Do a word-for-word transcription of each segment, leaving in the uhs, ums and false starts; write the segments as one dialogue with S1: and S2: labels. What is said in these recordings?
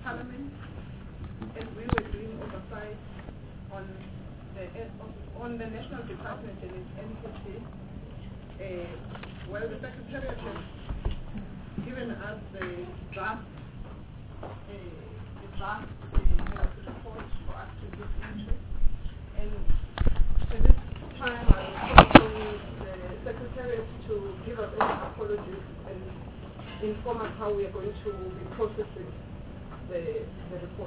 S1: Parliament, and we were doing oversight on the on the National Department and its N P C. Uh, well, the Secretariat has given us the draft, uh, the draft uh, report for us to look into, and at this time I was calling the Secretariat to give us any apologies and inform us how we are going to be processing the, the report.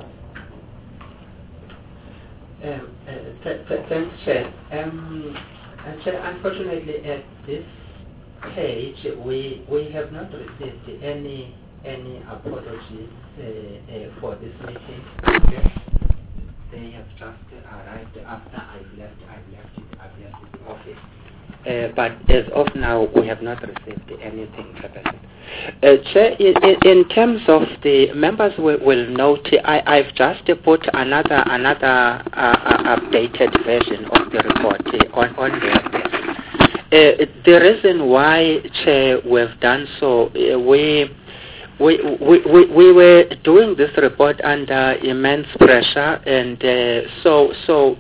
S2: Um, uh, th- th- thanks, Chair. Um, uh, Chair, unfortunately, at this page, we we have not received any any apologies uh, uh, for this meeting. Okay. They have just arrived after I've left. I've left it. I've left the office. Uh, but as of now, we have not received anything. Uh, Chair, in, in terms of the members will, will note, I, I've just put another another uh, uh, updated version of the report uh, on, on there. Uh, the reason why, Chair, we've done so, uh, we, we, we, we, we were doing this report under immense pressure, and uh, so so.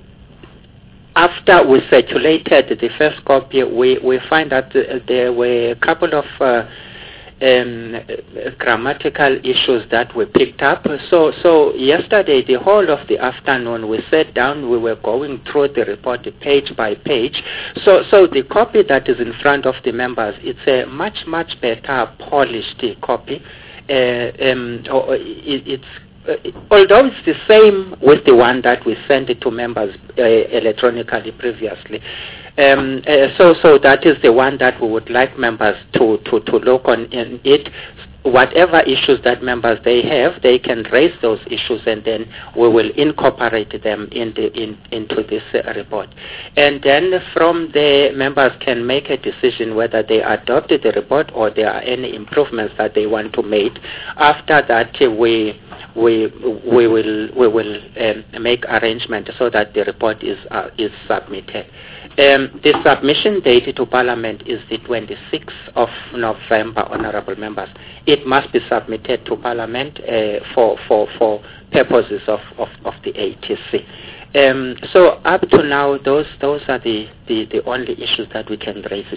S2: After we circulated the first copy, we, we find that uh, there were a couple of uh, um, grammatical issues that we picked up. So, so yesterday, the whole of the afternoon, we sat down, we were going through the report page by page. So, so the copy that is in front of the members, it's a much, much better polished copy. Uh, um, it, it's Uh, although it's the same with the one that we sent it to members uh, electronically previously. Um, uh, so, so that is the one that we would like members to, to, to look on in it. Whatever issues that members they have, they can raise those issues, and then we will incorporate them in the, in, into this uh, report. And then from there, members can make a decision whether they adopted the report or there are any improvements that they want to make. After that, uh, we we we will we will um, make arrangements so that the report is uh, is submitted. Um, the submission date to Parliament is the twenty-sixth of November, honourable members. It must be submitted to Parliament uh, for, for, for purposes of, of, of the A T C. Um, so up to now, those those are the, the, the only issues that we can raise.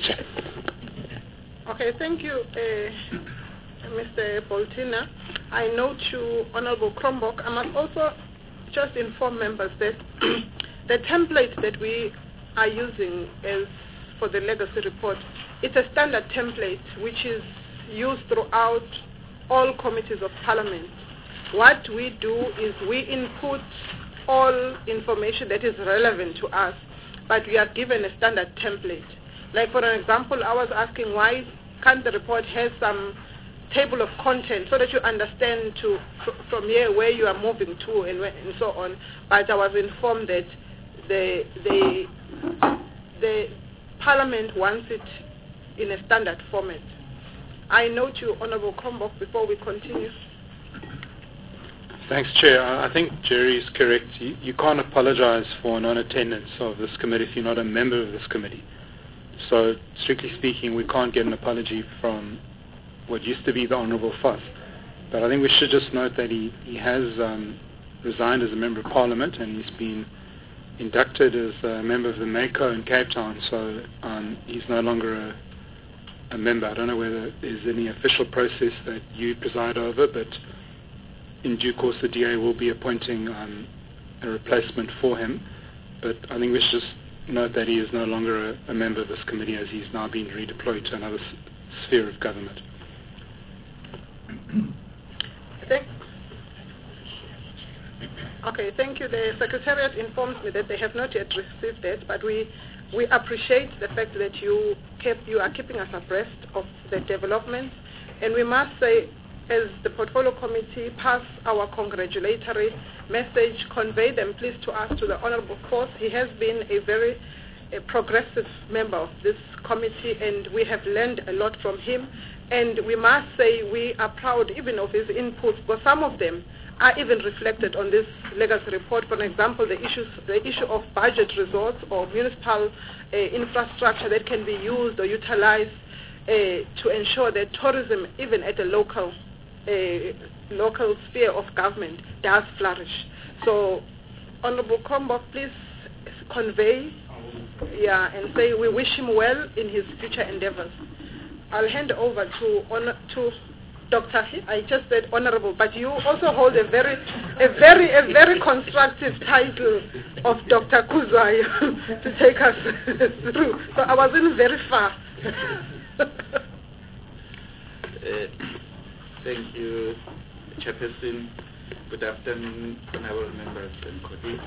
S1: Okay, thank you, uh, Mister Boltina. I note you, Honourable Cronbrook. I must also just inform members that the template that we are using as for the legacy report, it's a standard template which is used throughout all committees of Parliament. What we do is we input all information that is relevant to us, but we are given a standard template. Like for an example, I was asking why can't the report have some table of content so that you understand to fr from here where you are moving to and, and so on. But I was informed that the the the Parliament wants it in a standard format. I note you, Honourable Cronbrook, before we continue.
S3: Thanks, Chair. I think Jerry is correct. You, you can't apologize for non-attendance of this committee if you're not a member of this committee. So, strictly speaking, we can't get an apology from what used to be the Honourable Foss. But I think we should just note that he, he has um, resigned as a Member of Parliament, and he's been inducted as a member of the MACO in Cape Town, so um, he's no longer a, a member. I don't know whether there's any official process that you preside over, but in due course the D A will be appointing um, a replacement for him. But I think we should just note that he is no longer a, a member of this committee, as he's now been redeployed to another s sphere of government.
S1: Thank Okay, thank you. The Secretariat informs me that they have not yet received it, but we we appreciate the fact that you kept you are keeping us abreast of the developments, and we must say, as the Portfolio Committee, pass our congratulatory message, convey them please to us, to the Honourable Foss. He has been a very a progressive member of this committee, and we have learned a lot from him. And we must say we are proud even of his inputs, but some of them are even reflected on this legacy report. For example, the issues, the issue of budget resource or municipal uh, infrastructure that can be used or utilized uh, to ensure that tourism, even at a local uh, local sphere of government does flourish. So, Honorable Krombock, please convey, yeah, and say we wish him well in his future endeavors. I'll hand over to honor, to Doctor I just said honorable, but you also hold a very, a very, a very constructive title of Doctor Kuzwayo to take us through. So I wasn't very far.
S4: uh, thank you, Chairperson. Good afternoon, honorable members and colleagues.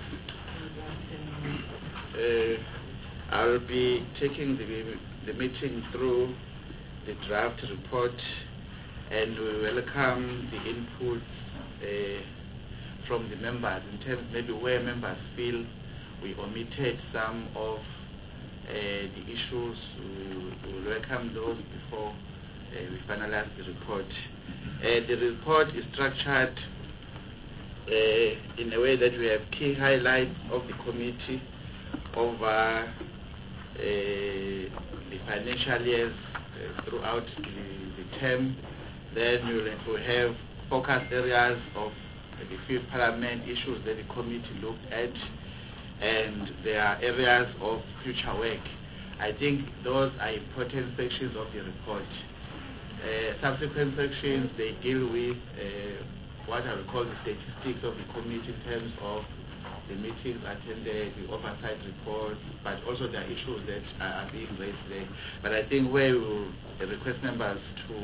S4: Uh, I'll be taking the, the meeting through the draft report, and we welcome the input uh, from the members in terms maybe where members feel we omitted some of uh, the issues. We will welcome those before uh, we finalize the report. Uh, the report is structured uh, in a way that we have key highlights of the committee over uh, the financial years uh, throughout the, the term. Then we will have focus areas of the field parliament issues that the committee looked at, and there are areas of future work. I think those are important sections of the report. Uh, subsequent sections, they deal with uh, what I would call the statistics of the committee in terms of the meetings attended, the oversight reports, but also there are issues that are being raised there. But I think where we will request members to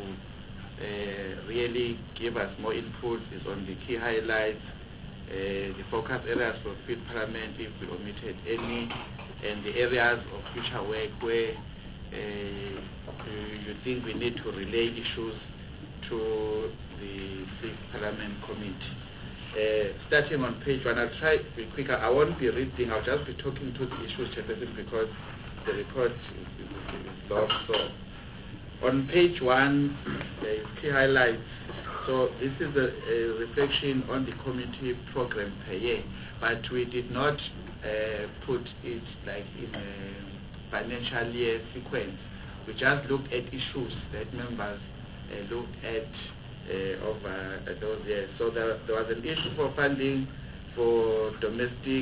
S4: uh, really give us more input is on the key highlights, uh, the focus areas for field parliament, if we omitted any, and the areas of future work where uh, you think we need to relay issues to the Sixth Parliament Committee. Uh, starting on page one, I'll try to be quicker. I won't be reading, I'll just be talking to the issues, Chairperson, because the report is, is, is long. So, on page one, there is key highlights. So, this is a, a reflection on the committee program per year, but we did not uh, put it like in a financial year sequence. We just looked at issues that members uh, looked at Uh, over uh, those years. So there, there was an issue for funding for domestic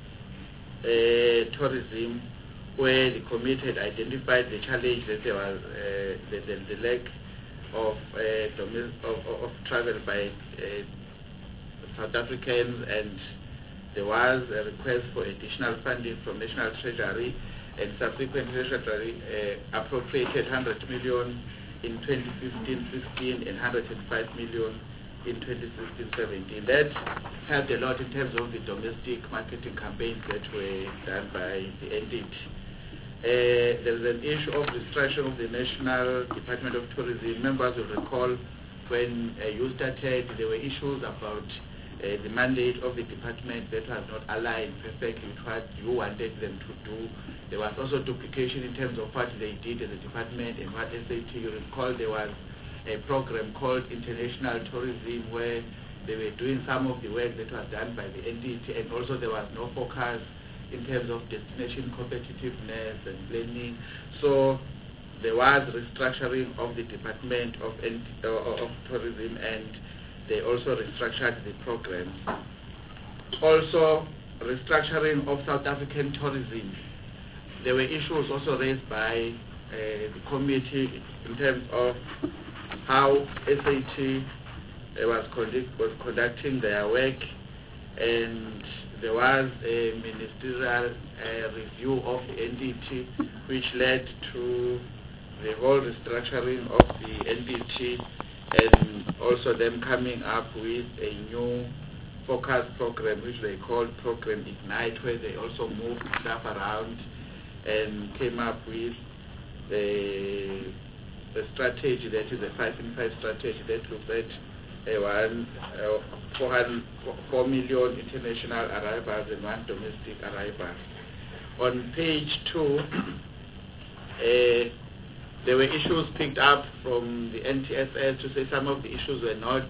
S4: uh, tourism, where the committee had identified the challenge that there was uh, the, the, the lack of, uh, of, of travel by uh, South Africans, and there was a request for additional funding from National Treasury, and subsequent Treasury uh, appropriated one hundred million in twenty fifteen sixteen and one hundred five million in twenty sixteen seventeen. That helped a lot in terms of the domestic marketing campaigns that were done by the N D T. Uh, there is an issue of restructuring of the National Department of Tourism. Members will recall when uh, you started, there were issues about uh, the mandate of the department that was not aligned perfectly with what you wanted them to do. There was also duplication in terms of what they did as a department and what S A T. You recall there was a program called International Tourism, where they were doing some of the work that was done by the N D T, and also there was no focus in terms of destination competitiveness and planning. So there was restructuring of the Department of, uh, of Tourism, and they also restructured the programs. Also, restructuring of South African tourism. There were issues also raised by uh, the committee in terms of how S A T uh, was, conduct, was conducting their work, and there was a ministerial uh, review of the N D T, which led to the whole restructuring of the N D T, and also them coming up with a new focus program, which they called Program Ignite, where they also moved stuff around and came up with the, the strategy that is a five in five strategy that looks at a one, uh, four, hundred, four million international arrivals and one domestic arrival. On page two, uh, there were issues picked up from the N T S S to say some of the issues were not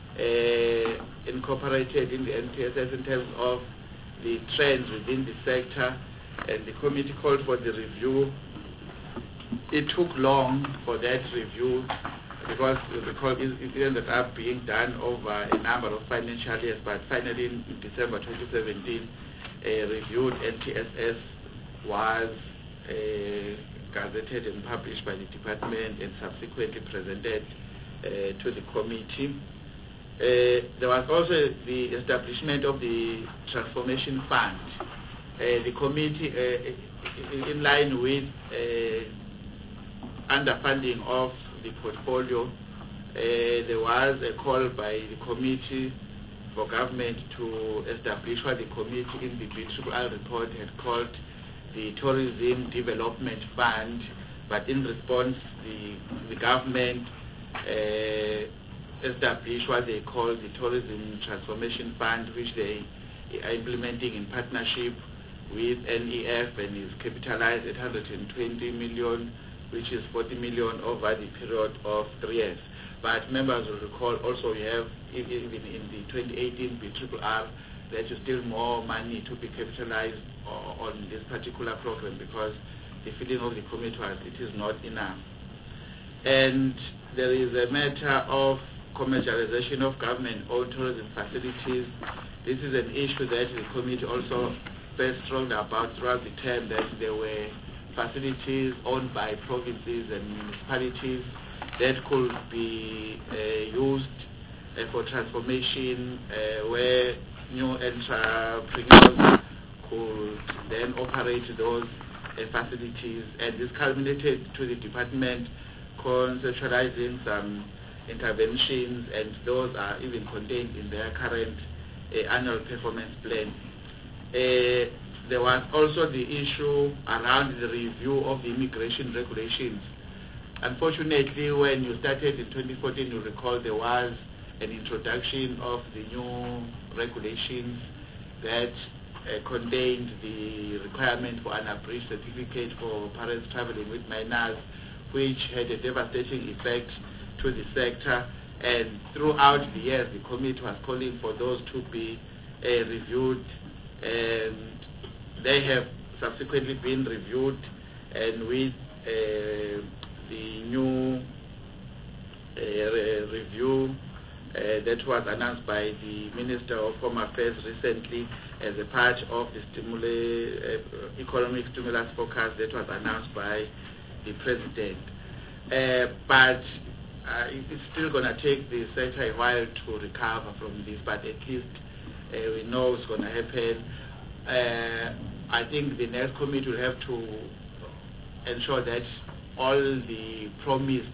S4: uh, incorporated in the N T S S in terms of the trends within the sector, and the committee called for the review. It took long for that review. because because it, it ended up being done over a number of financial years, but finally in December twenty seventeen, a reviewed N T S S was uh, gazetted and published by the department and subsequently presented uh, to the committee. Uh, there was also the establishment of the Transformation Fund. Uh, the committee, uh, in line with uh, underfunding of the portfolio, uh, there was a call by the committee for government to establish what the committee in the B R R I report had called the Tourism Development Fund, but in response, the, the government uh, established what they call the Tourism Transformation Fund, which they are implementing in partnership with N E F and is capitalized at one hundred twenty million, which is forty million over the period of three years. But members will recall also we have, even in the twenty eighteen B R R R, there is still more money to be capitalized on this particular program because the feeling of the committee was it is not enough. And there is a matter of commercialization of government-owned tourism facilities. This is an issue that the committee also felt strongly about throughout the term, that there were facilities owned by provinces and municipalities that could be uh, used uh, for transformation, uh, where new entrepreneurs could then operate those uh, facilities, and this culminated to the department conceptualizing some interventions, and those are even contained in their current uh, annual performance plan. Uh, there was also the issue around the review of the immigration regulations. Unfortunately, when you started in twenty fourteen, you recall there was an introduction of the new regulations that uh, contained the requirement for an abridged certificate for parents traveling with minors, which had a devastating effect to the sector. And throughout the years, the committee was calling for those to be uh, reviewed, and they have subsequently been reviewed, and with uh, the new uh, re review uh, that was announced by the Minister of Home Affairs recently as a part of the stimuli, uh, economic stimulus forecast that was announced by the President. Uh, but uh, it's still going to take the sector a while to recover from this, but at least uh, we know it's going to happen. Uh, I think the next committee will have to ensure that all the promised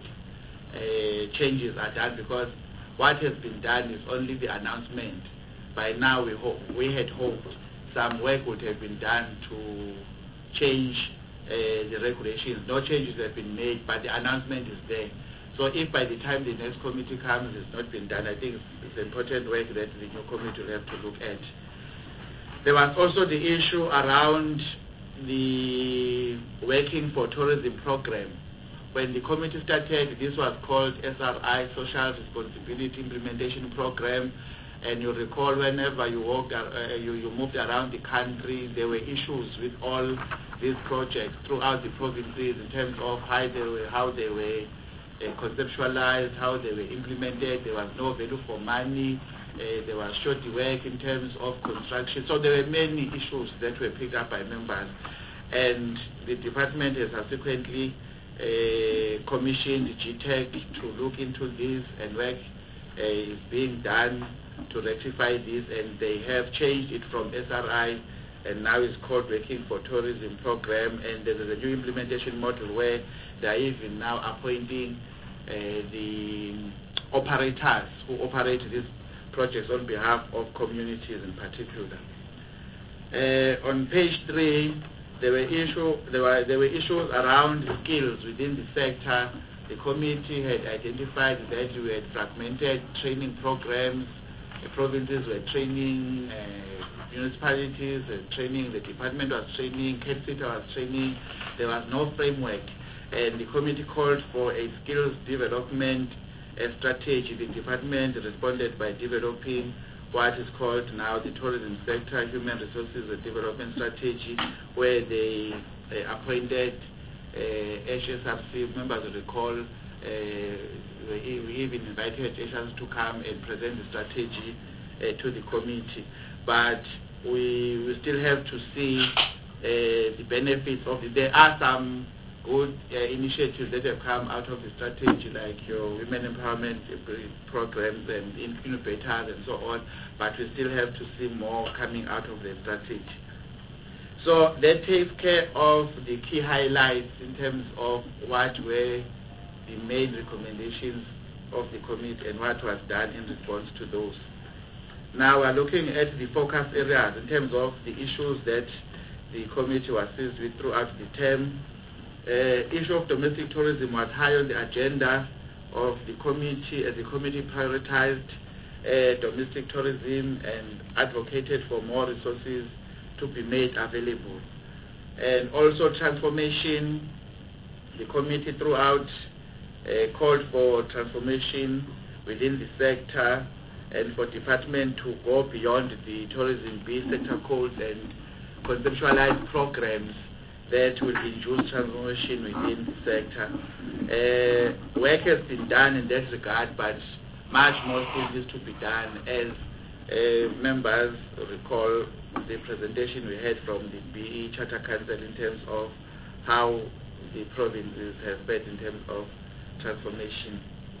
S4: uh, changes are done, because what has been done is only the announcement. By now, we hope, we had hoped some work would have been done to change uh, the regulations. No changes have been made, but the announcement is there. So if by the time the next committee comes it's not been done, I think it's, it's important work that the new committee will have to look at. There was also the issue around the Working for Tourism program. When the committee started, this was called S R I, Social Responsibility Implementation Program. And you recall whenever you walked, uh, you, you moved around the country, there were issues with all these projects throughout the provinces in terms of how they were, how they were uh, conceptualized, how they were implemented. There was no value for money. Uh, there was shoddy work in terms of construction. So there were many issues that were picked up by members. And the department has subsequently uh, commissioned G TEC to look into this, and work uh, is being done to rectify this, and they have changed it from S R I, and now it's called Working for Tourism program, and there is a new implementation model where they are even now appointing uh, the operators who operate these projects on behalf of communities in particular. Uh, on page three, there were, issue, there, were, there were issues around skills within the sector. The committee had identified that we had fragmented training programs. The provinces were training, uh, municipalities were training, the department was training, CAPCITA was training. There was no framework. And the committee called for a skills development a strategy. The department responded by developing what is called now the Tourism Sector Human Resources and Development Strategy, where they uh, appointed uh, H S R C, members will recall, uh, Uh, we, we even invited agents to come and present the strategy uh, to the committee. But we, we still have to see uh, the benefits of it. There are some good uh, initiatives that have come out of the strategy, like your women empowerment programs and incubators and so on, but we still have to see more coming out of the strategy. So that takes care of the key highlights in terms of what were the main recommendations of the committee and what was done in response to those. Now we're looking at the focus areas in terms of the issues that the committee was seized with throughout the term. Uh, issue of domestic tourism was high on the agenda of the committee as the committee prioritized uh, domestic tourism and advocated for more resources to be made available. And also transformation, the committee throughout uh, called for transformation within the sector and for department to go beyond the tourism bill sector codes and conceptualize programs that will induce transformation within the sector. Uh, work has been done in that regard, but much more still needs to be done. As uh, members recall the presentation we had from the B E Charter Council in terms of how the provinces have fared in terms of transformation.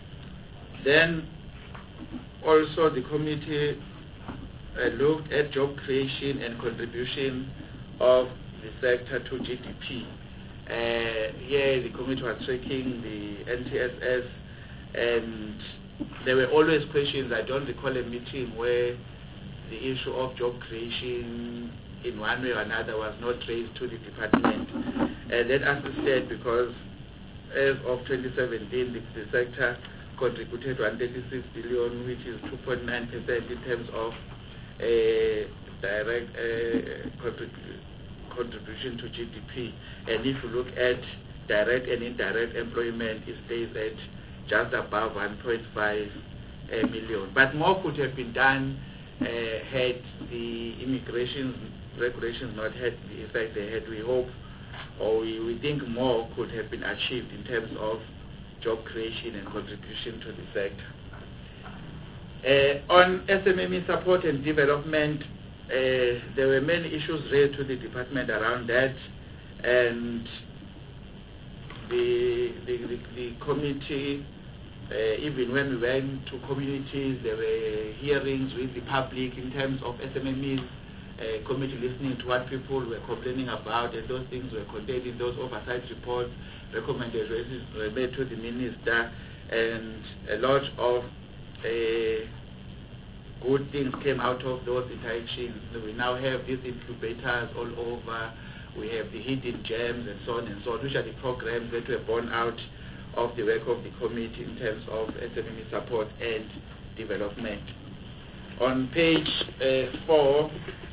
S4: Then also the committee uh, looked at job creation and contribution of the sector to G D P. Uh, here the committee was tracking the N T S S, and there were always questions. I don't recall a meeting where the issue of job creation in one way or another was not raised to the department. And that assisted because as of twenty seventeen, the, the sector contributed one hundred thirty-six billion, which is two point nine percent in terms of uh, direct uh, contribution contribution to G D P. And if you look at direct and indirect employment, it stays at just above one point five uh, million. But more could have been done uh, had the immigration regulations not had the effect they had. We hope, or we, we think more could have been achieved in terms of job creation and contribution to the sector. Uh, on S M M E support and development, Uh, there were many issues raised to the department around that, and the, the, the, the committee, uh, even when we went to communities, there were hearings with the public in terms of S M M Es, uh, committee listening to what people were complaining about, and those things were contained in those oversight reports. Recommendations were made to the minister, and a lot of uh, good things came out of those interactions. We now have these incubators all over. We have the hidden gems and so on and so on, which are the programs that were born out of the work of the committee in terms of S M M E support and development. On page uh, four,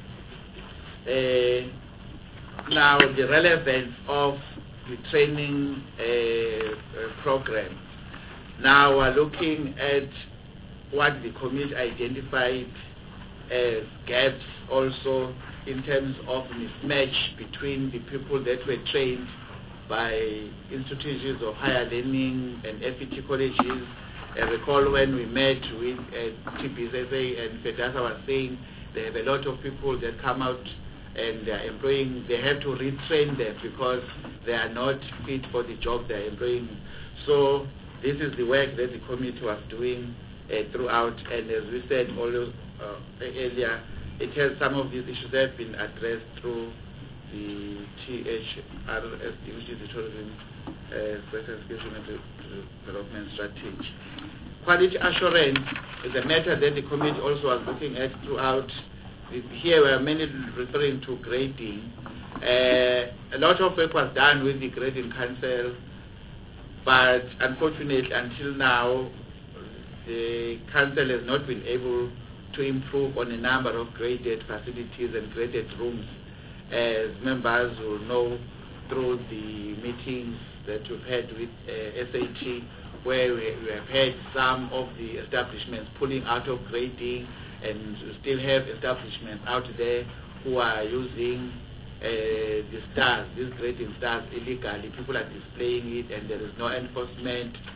S4: uh, now the relevance of the training uh, uh, program. Now we're looking at what the committee identified as gaps also in terms of mismatch between the people that were trained by institutions of higher learning and F E T colleges. I recall when we met with uh, T P S A and FEDASA was saying they have a lot of people that come out and they are employing, they have to retrain them because they are not fit for the job they are employing. So this is the work that the committee was doing Uh, throughout, and as we said also, uh, earlier, it has some of these issues that have been addressed through the T H R S D, which is the Tourism uh, Specification and Development Strategy. Quality assurance is a matter that the committee also was looking at throughout. Here we are mainly referring to grading. Uh, a lot of work was done with the grading council, but unfortunately until now, the council has not been able to improve on a number of graded facilities and graded rooms. As members will know through the meetings that we've had with uh, S A T, where we, we have had some of the establishments pulling out of grading, and we still have establishments out there who are using uh, the stars, these grading stars illegally. People are displaying it and there is no enforcement.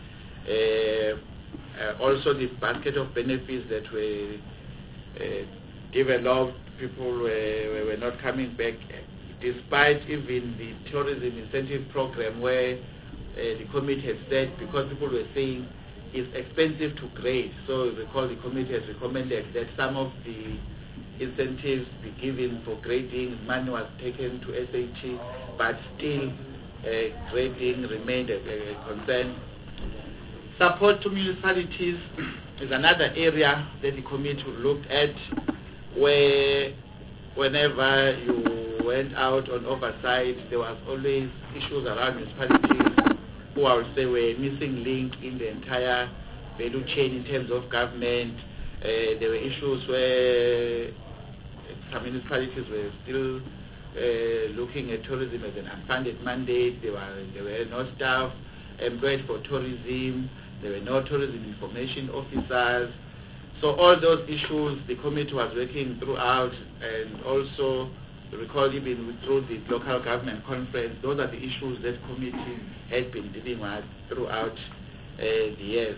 S4: Uh, uh, also the basket of benefits that were uh, developed, people were, were not coming back, despite even the tourism incentive program where uh, the committee had said, because people were saying it's expensive to grade. So recall the committee has recommended that some of the incentives be given for grading, money was taken to S A T, but still uh, grading remained a, a concern. Support to municipalities is another area that the committee looked at, where whenever you went out on oversight, there was always issues around municipalities who I would say were a missing link in the entire value chain in terms of government. Uh, there were issues where some municipalities were still uh, looking at tourism as an unfunded mandate. There were, there were no staff employed for tourism. There were no tourism information officers. So all those issues the committee was working throughout, and also recall even through the local government conference, those are the issues that committee had been dealing with throughout uh, the years.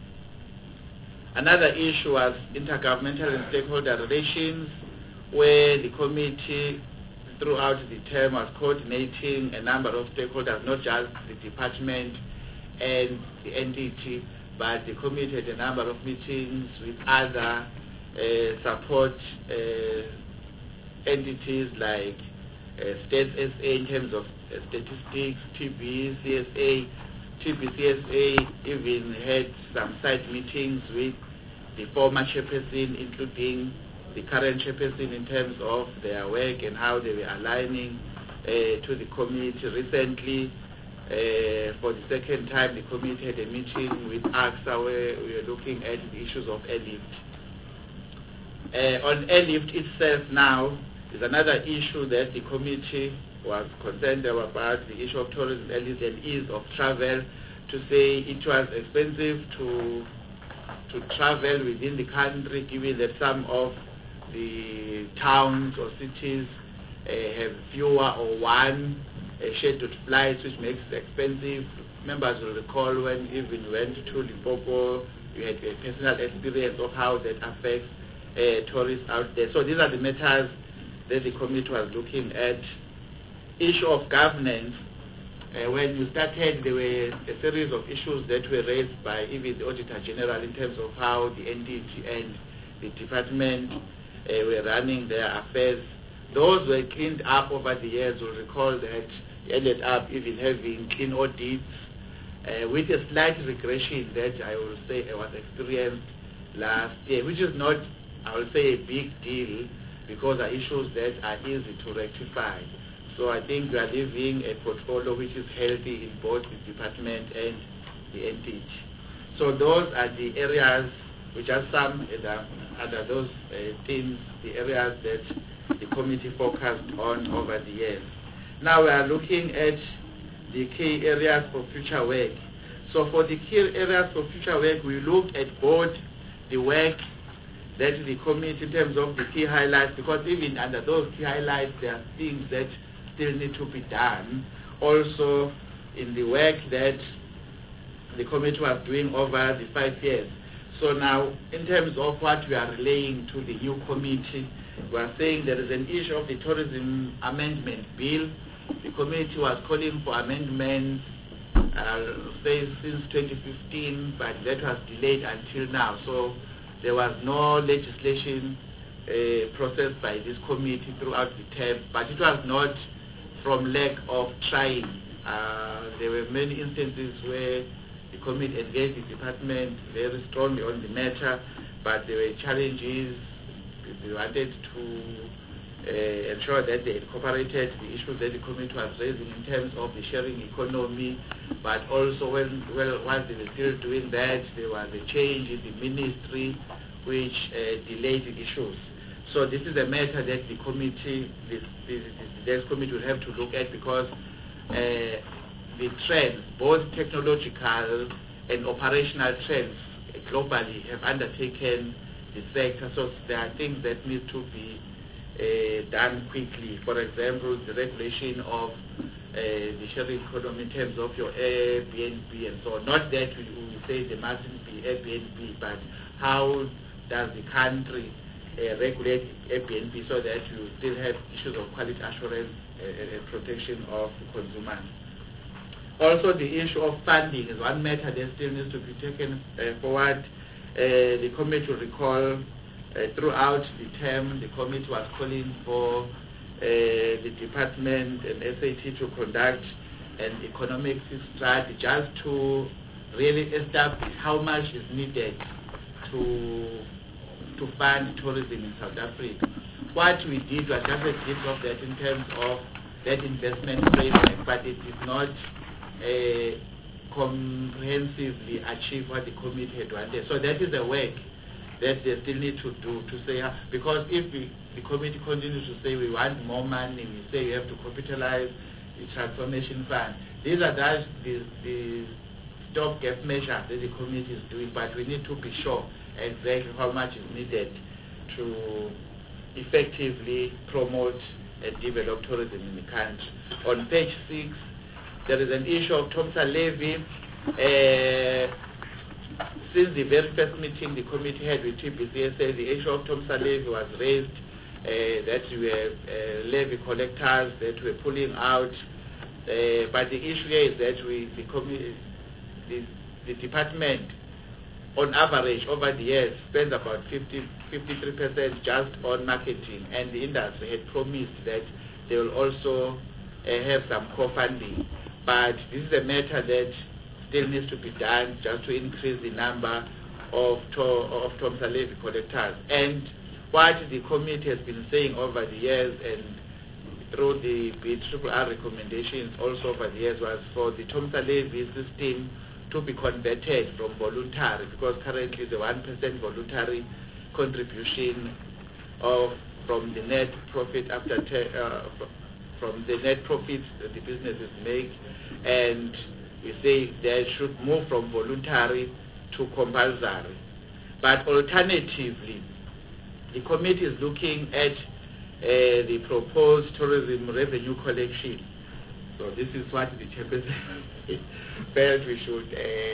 S4: Another issue was intergovernmental and stakeholder relations, where the committee throughout the term was coordinating a number of stakeholders, not just the department and the N D T, but the committee had a number of meetings with other uh, support uh, entities like uh, State S A in terms of uh, statistics, T B C S A. T B C S A even had some side meetings with the former chairperson, including the current chairperson, in terms of their work and how they were aligning uh, to the committee. Recently, uh, for the second time, the committee had a meeting with AXA where we were looking at the issues of airlift. Uh, on airlift itself now, is another issue that the committee was concerned about, the issue of tourism airlift and ease of travel, to say it was expensive to to travel within the country, given that some of the towns or cities uh, have fewer or one uh, scheduled flights, which makes it expensive. Members will recall when even went to Limpopo, you had a personal experience of how that affects uh, tourists out there. So these are the matters that the committee was looking at. Issue of governance. Uh, when you started, there were a series of issues that were raised by even the Auditor General in terms of how the N D T and the department uh, were running their affairs. Those were cleaned up over the years. You'll recall that you ended up even having clean audits uh, with a slight regression that I will say was experienced last year, which is not, I will say, a big deal, because are issues that are easy to rectify. So I think we are leaving a portfolio which is healthy in both the department and the N D T. So those are the areas which are some under those uh, themes, the areas that the committee focused on over the years. Now we are looking at the key areas for future work. So for the key areas for future work, we looked at both the work that the committee, in terms of the key highlights, because even under those key highlights, there are things that still need to be done. Also, in the work that the committee was doing over the five years. So now, in terms of what we are relaying to the new committee, we are saying there is an issue of the tourism amendment bill. The committee was calling for amendments, uh, say since twenty fifteen, but that was delayed until now. So there was no legislation uh, processed by this committee throughout the term, but it was not from lack of trying. Uh, there were many instances where the committee engaged the department very strongly on the matter, but there were challenges. They wanted to uh, ensure that they incorporated the issues that the committee was raising in terms of the sharing economy, but also when, well, while they were still doing that, there was a change in the ministry which uh, delayed the issues. So this is a matter that the committee, this, this, this committee will have to look at, because uh, the trends, both technological and operational trends globally, have undertaken the sector. So there are things that need to be uh, done quickly. For example, the regulation of uh, the sharing economy in terms of your Airbnb and so on. Not that we, we say there mustn't be Airbnb, but how does the country uh, regulate Airbnb so that you still have issues of quality assurance uh, and protection of consumers. Also, the issue of funding is one matter that still needs to be taken uh, forward. Uh, the committee will recall uh, throughout the term, the committee was calling for uh, the department and S A T to conduct an economic strategy just to really establish how much is needed to to fund tourism in South Africa. What we did was just a glimpse of that in terms of that investment framework, but it did not uh, comprehensively achieve what the committee had wanted. So that is the work that they still need to do to say, uh, because if we, the committee continues to say we want more money, we say we have to capitalize the transformation fund. These are those, the, the stopgap measures that the committee is doing, but we need to be sure exactly how much is needed to effectively promote and develop tourism in the country. On page six, there is an issue of TOMSA levy. Uh, since the very first meeting the committee had with T B C S A, the issue of TOMSA levy was raised, uh, that we were uh, levy collectors that were pulling out. Uh, but the issue here is that we, the, commi- the, the department, on average, over the years, spends about fifty, fifty-three percent just on marketing, and the industry had promised that they will also uh, have some co-funding. But this is a matter that still needs to be done just to increase the number of, to, of TOMSA levy collectors. And what the committee has been saying over the years and through the B R R R recommendations also over the years was for the TOMSA levy system to be converted from voluntary, because currently the one percent voluntary contribution of from the net profit after te- uh, from the net profits that the businesses make, and we say they should move from voluntary to compulsory. But alternatively, the committee is looking at uh, the proposed tourism revenue collection. So this is what the chairperson felt we should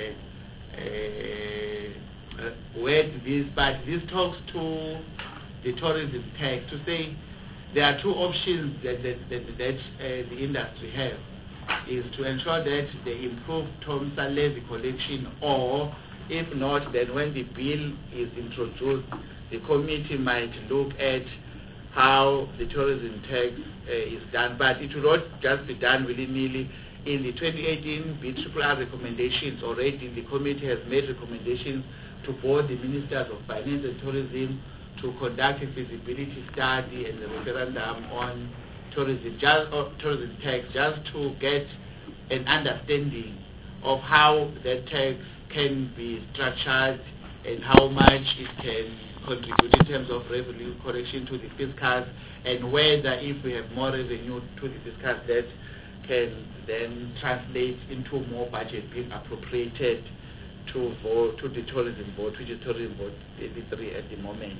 S4: uh, uh, uh, word this, but this talks to the tourism tax to say there are two options that that, that, that uh, the industry has, is to ensure that they improve TOMSA levy collection, or if not, then when the bill is introduced, the committee might look at how the tourism tax uh, is done. But it will not just be done willy-nilly. In the twenty eighteen B R R R recommendations, already the committee has made recommendations to both the Ministers of Finance and Tourism to conduct a feasibility study and a referendum on tourism, just, or tourism tax, just to get an understanding of how that tax can be structured and how much it can contribute in terms of revenue collection to the fiscals, and whether if we have more revenue to the fiscals, that can then translate into more budget being appropriated to vote, to the tourism vote, which is tourism vote eighty-three at the moment.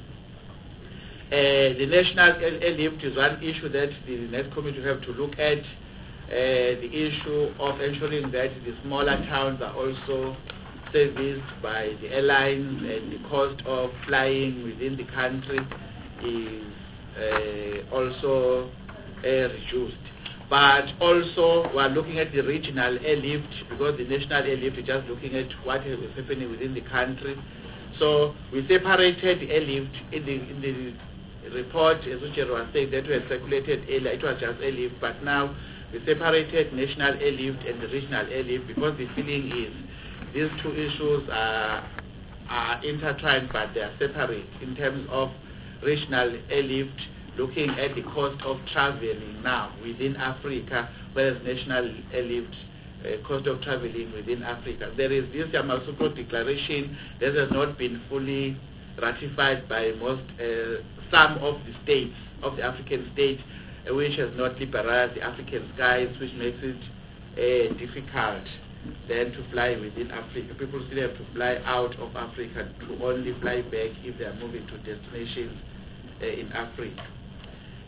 S4: Uh, the national airlift is one issue that the next committee will have to look at. Uh, the issue of ensuring that the smaller towns are also serviced by the airlines, and the cost of flying within the country is uh, also uh, reduced. But also we are looking at the regional airlift, because the national airlift is just looking at what is happening within the country. So we separated the airlift in the, in the report, as Uchero was saying, that we had circulated earlier, it was just airlift, but now we separated national airlift and the regional airlift, because the feeling is these two issues are, are intertwined, but they are separate. In terms of regional airlift, looking at the cost of traveling now within Africa, whereas national airlift, uh, cost of traveling within Africa. There is this Yamoussoukro declaration that has not been fully ratified by most, uh, some of the states, of the African states, uh, which has not liberalized the African skies, which makes it uh, difficult then to fly within Africa. People still have to fly out of Africa to only fly back if they are moving to destinations uh, in Africa.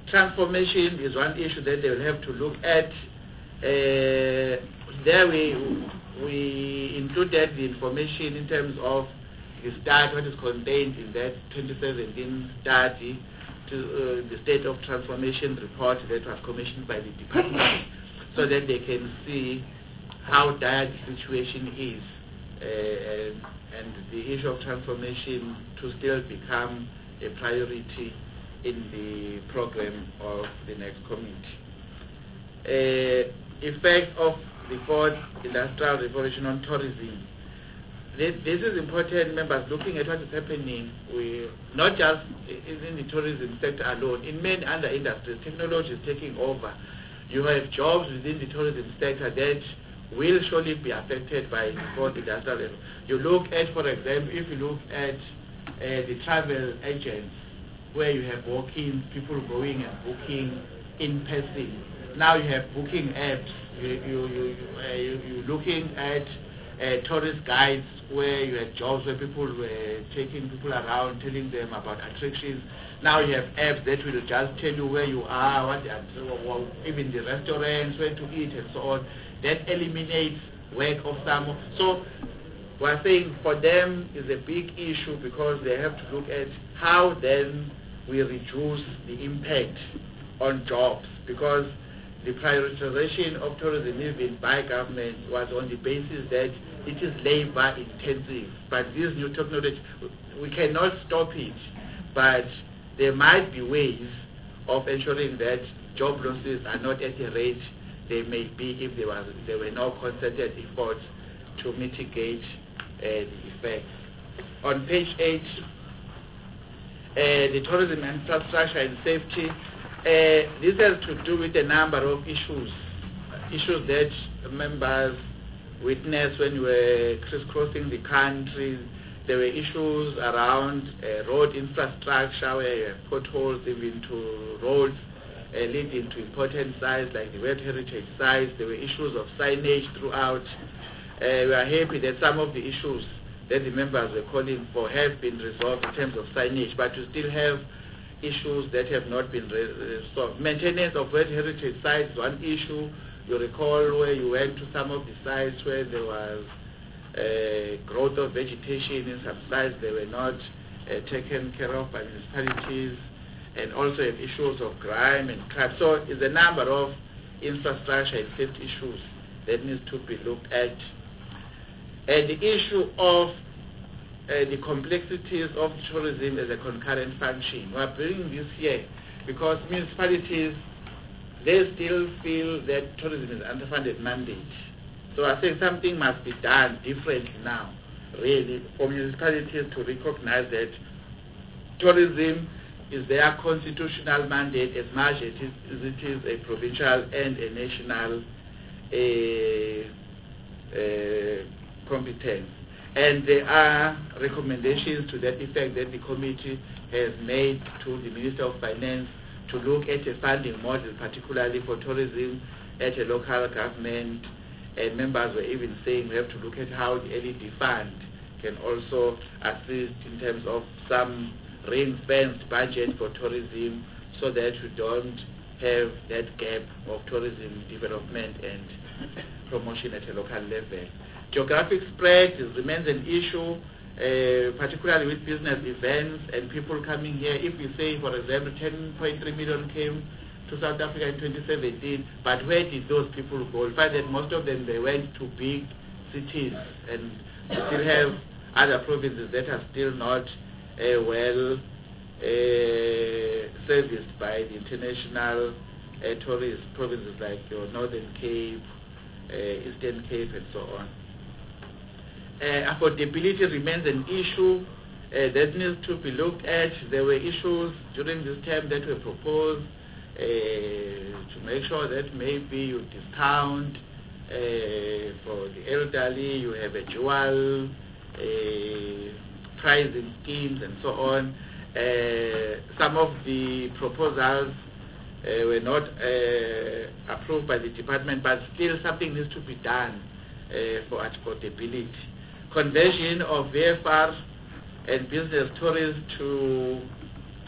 S4: transformation is one issue that they will have to look at. Uh, there we we included the information in terms of the study, what is contained in that twenty seventeen study, to uh, the state of transformation report that was commissioned by the department, so that they can see how dire the situation is, uh, and the issue of transformation to still become a priority in the program of the next committee. Uh, effect of the fourth industrial revolution on tourism. This, this is important, members, looking at what is happening, we, not just in the tourism sector alone, in many other industries, technology is taking over. You have jobs within the tourism sector that will surely be affected by the fourth industrial revolution. You look at, for example, if you look at uh, the travel agents, where you have walk-ins, people going and booking in person. Now you have booking apps. You, you, you, uh, you, you're looking at uh, tourist guides where you had jobs where people were taking people around, telling them about attractions. Now you have apps that will just tell you where you are, what, and even the restaurants, where to eat and so on. That eliminates work of some. So we're saying for them is a big issue because they have to look at how then we reduce the impact on jobs, because the prioritization of tourism even by government was on the basis that it is labor intensive. But this new technology, we cannot stop it, but there might be ways of ensuring that job losses are not at a rate they may be if there, was, there were no concerted efforts to mitigate uh, the effects. On page eight, Uh, the tourism infrastructure and safety. Uh, this has to do with a number of issues, issues that members witnessed when we were crisscrossing the country. There were issues around uh, road infrastructure, where you have potholes even to roads uh, leading to important sites like the World Heritage sites. There were issues of signage throughout. Uh, we are happy that some of the issues that the members were calling for have been resolved in terms of signage, but you still have issues that have not been resolved. Maintenance of World Heritage sites is one issue. You recall where you went to some of the sites where there was uh, growth of vegetation in some sites, they were not uh, taken care of by municipalities, and also have issues of crime and crime. So it's a number of infrastructure and safety issues that needs to be looked at. And the issue of uh, the complexities of tourism as a concurrent function. We are bringing this here because municipalities, they still feel that tourism is an underfunded mandate. So I think something must be done differently now, really, for municipalities to recognize that tourism is their constitutional mandate as much as it is a provincial and a national uh, uh, competence. And there are recommendations to that effect that the committee has made to the Minister of Finance to look at a funding model, particularly for tourism at a local government. And members were even saying we have to look at how the L E D fund can also assist in terms of some ring-fenced budget for tourism, so that we don't have that gap of tourism development and promotion at a local level. Geographic spread is, remains an issue, uh, particularly with business events and people coming here. If we say, for example, ten point three million came to South Africa in twenty seventeen, but where did those people go? We find that most of them, they went to big cities, and we still have other provinces that are still not uh, well uh, serviced by the international uh, tourist provinces like your Northern Cape, uh, Eastern Cape, and so on. Uh, affordability remains an issue uh, that needs to be looked at. There were issues during this term that were proposed uh, to make sure that maybe you discount uh, for the elderly, you have a dual uh, pricing schemes and so on. Uh, some of the proposals uh, were not uh, approved by the department, but still something needs to be done uh, for affordability. Conversion of V F R and business tourists to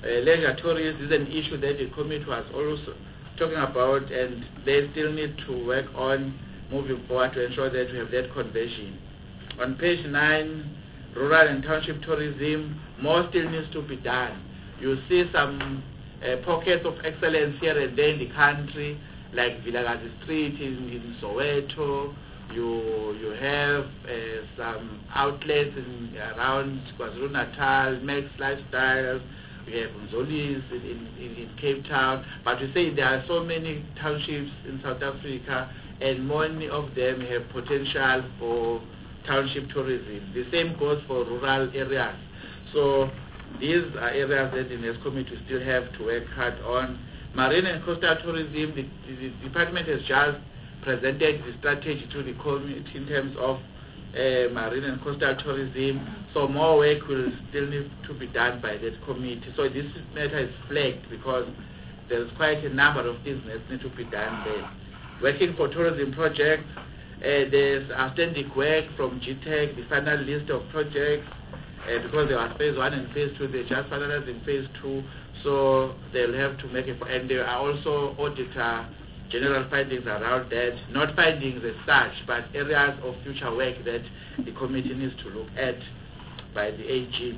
S4: Uh, leisure tourism is an issue that the committee was also talking about, and they still need to work on moving forward to ensure that we have that conversion. On page nine, rural and township tourism, more still needs to be done. You see some uh, pockets of excellence here and there in the country, like Vilakazi Street in, in Soweto. You you have uh, some outlets in, around KwaZulu-Natal, Max Lifestyle. We have Mzoli's in, in, in Cape Town. But we say there are so many townships in South Africa, and many of them have potential for township tourism. The same goes for rural areas. So these are areas that the next committee still have to work hard on. Marine and coastal tourism, the, the, the department has just presented the strategy to the committee in terms of uh, marine and coastal tourism. So more work will still need to be done by that committee. So this matter is flagged because there's quite a number of things that need to be done there. Working for tourism projects, uh, there's outstanding work from G TEC, the final list of projects, uh, because there was phase one and phase two, they just finalized in phase two, so they'll have to make it. And there are also auditor general findings around that, not findings as such, but areas of future work that the committee needs to look at by the A G.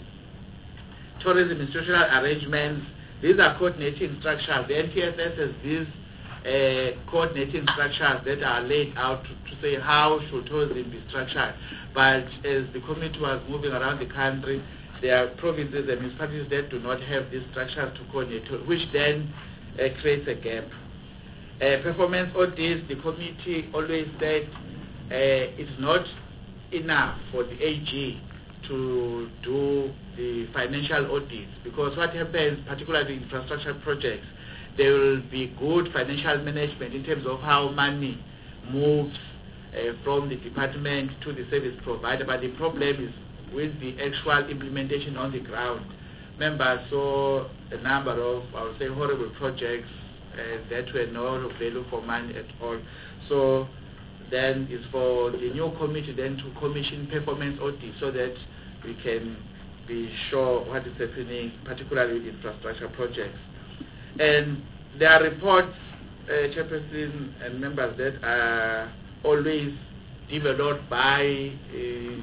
S4: Tourism institutional arrangements, these are coordinating structures. The N T S S has these uh, coordinating structures that are laid out to, to say how should tourism be structured. But as the committee was moving around the country, there are provinces and municipalities that do not have these structures to coordinate, which then uh, creates a gap. Uh, performance audits, the committee always said uh, it's not enough for the A G to do the financial audits, because what happens, particularly in infrastructure projects, there will be good financial management in terms of how money moves uh, from the department to the service provider, but the problem is with the actual implementation on the ground. Members saw a number of, I would say, horrible projects uh, that were not of value for money at all. So then it's for the new committee then to commission performance audits so that we can be sure what is happening, particularly with infrastructure projects. And there are reports, uh, chairperson and members, that are always developed by uh,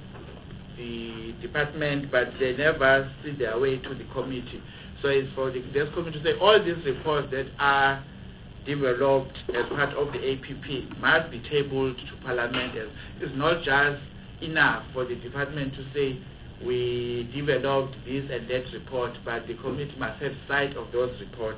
S4: the department, but they never see their way to the committee. So it's for the this committee to say all these reports that are developed as part of the A P P must be tabled to Parliament. It's not just enough for the department to say we developed this and that report, but the committee must have sight of those reports.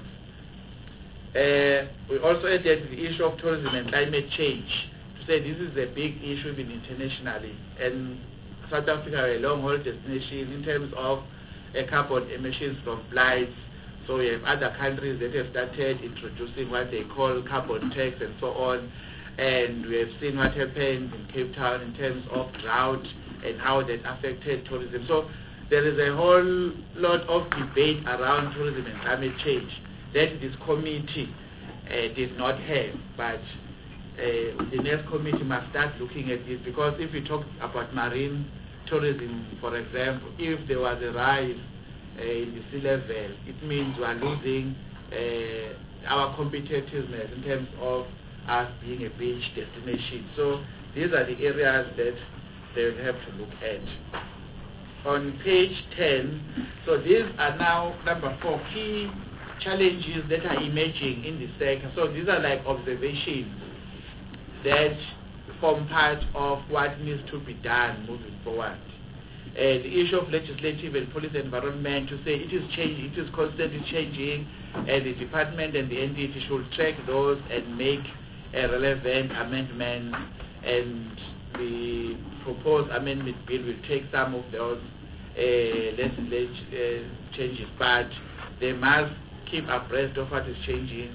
S4: Uh, we also added the issue of tourism and climate change to say this is a big issue even internationally, and South Africa is a long-haul destination in terms of uh, carbon emissions from flights. So we have other countries that have started introducing what they call carbon tax and so on. And we have seen what happened in Cape Town in terms of drought and how that affected tourism. So there is a whole lot of debate around tourism and climate change that this committee uh, did not have. But uh, the next committee must start looking at this, because if we talk about marine tourism, for example, if there was a rise uh, in the sea level, it means we are losing uh, our competitiveness in terms of us being a beach destination. So these are the areas that they will have to look at. On page ten, so these are now number four key challenges that are emerging in the sector. So these are like observations that form part of what needs to be done moving forward. Uh, the issue of legislative and policy environment, to say it is changing, it is constantly changing, and the department and the N D T should track those and make a relevant amendment, and the proposed amendment bill will take some of those uh, legislative uh, changes, but they must keep abreast of what is changing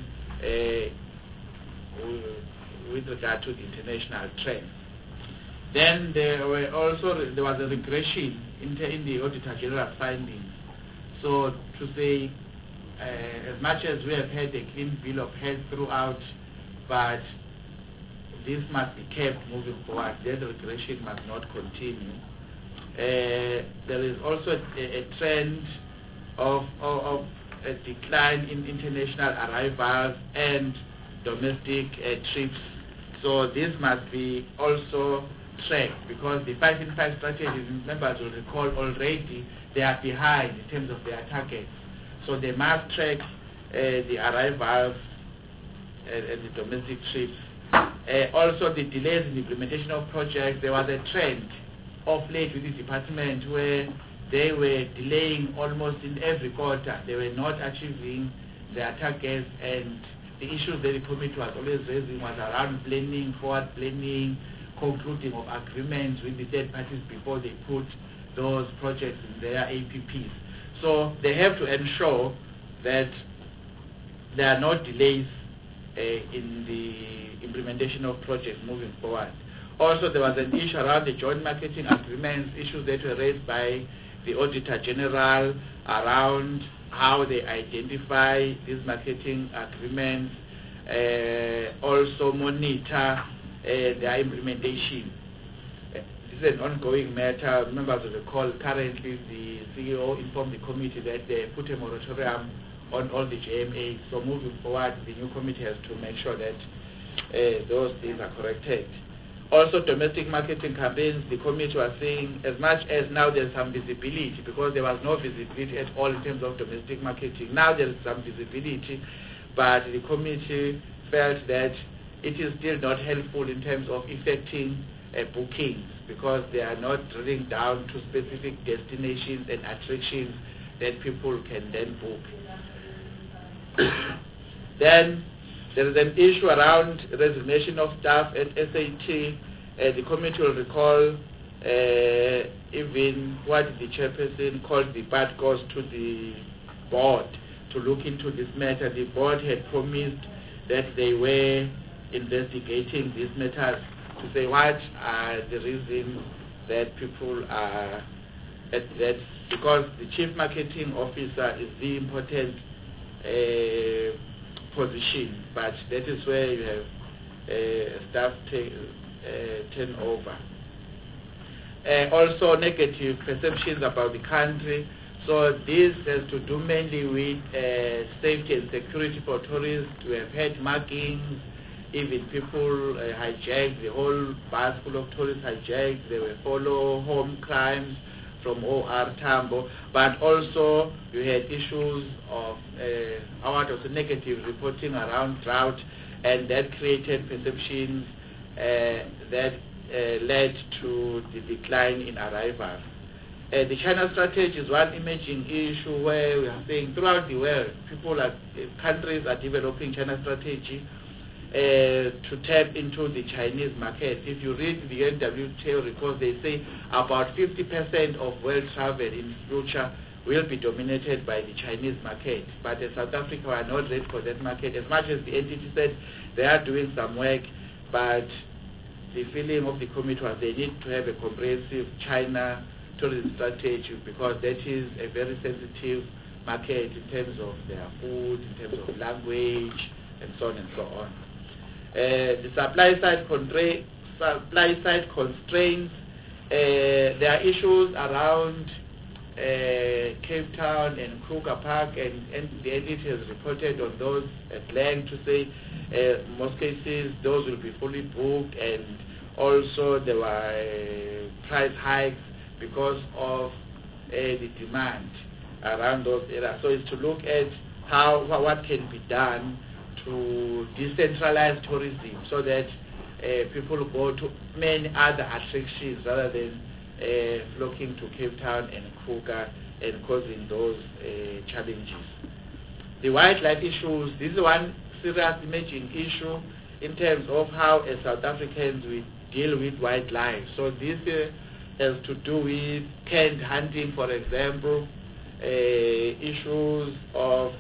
S4: uh, with regard to the international trend. Then there were also there was a regression in the, in the Auditor General findings. So to say, uh, as much as we have had a clean bill of health throughout, but this must be kept moving forward. That regression must not continue. Uh, there is also a, a trend of, of, of a decline in international arrivals and domestic uh, trips. So this must be also tracked, because the five in five strategies, members will recall already, they are behind in terms of their targets. So they must track uh, the arrivals and, and the domestic trips. Uh, also the delays in the implementation of projects. There was a trend of late with the department where they were delaying almost in every quarter. They were not achieving their targets, and the issues that the committee was always raising was around planning, forward planning, concluding of agreements with the third parties before they put those projects in their A P Ps. So they have to ensure that there are no delays uh, in the implementation of projects moving forward. Also, there was an issue around the joint marketing agreements, issues that were raised by the Auditor General around how they identify these marketing agreements, uh, also monitor uh, their implementation. Uh, this is an ongoing matter. Members will recall currently the C E O informed the committee that they put a moratorium on all the J M As. So moving forward, the new committee has to make sure that uh, those things are corrected. Also, domestic marketing campaigns, the committee was saying, as much as now there's some visibility, because there was no visibility at all in terms of domestic marketing. Now there's some visibility, but the committee felt that it is still not helpful in terms of effecting uh, bookings, because they are not drilling down to specific destinations and attractions that people can then book. Then there is an issue around resignation of staff at S A T. Uh, the committee will recall uh, even what the chairperson called the bad cause to the board to look into this matter. The board had promised that they were investigating these matters to say what are the reasons that people are at that, because the chief marketing officer is the important uh, position, but that is where you have uh, staff ta- uh, turnover. Uh, also negative perceptions about the country. So this has to do mainly with uh, safety and security for tourists. We have had markings, even people uh, hijacked, the whole bus full of tourists hijacked. There were follow home crimes from O R Tambo, but also you had issues of uh, out of the negative reporting around drought, and that created perceptions uh, that uh, led to the decline in arrivals. Uh, the China strategy is one emerging issue where we are saying throughout the world, people are, uh, countries are developing China strategy uh, to tap into the Chinese market. If you read the N W T O report, they say about fifty percent of world travel in future will be dominated by the Chinese market. But uh, South Africa are not ready for that market. As much as the entity said they are doing some work, but the feeling of the committee was they need to have a comprehensive China tourism strategy, because that is a very sensitive market in terms of their food, in terms of language, and so on and so on. Uh, the supply side, contra- supply side constraints, uh, there are issues around uh, Cape Town and Kruger Park, and, and the edit has reported on those at length to say uh, most cases those will be fully booked, and also there were uh, price hikes because of uh, the demand around those areas. So it's to look at how what can be done to decentralize tourism so that uh, people go to many other attractions rather than uh, flocking to Cape Town and Kruger and causing those uh, challenges. The wildlife issues, this is one serious emerging issue in terms of how as South Africans we deal with wildlife. So this uh, has to do with canned hunting, for example, uh, issues of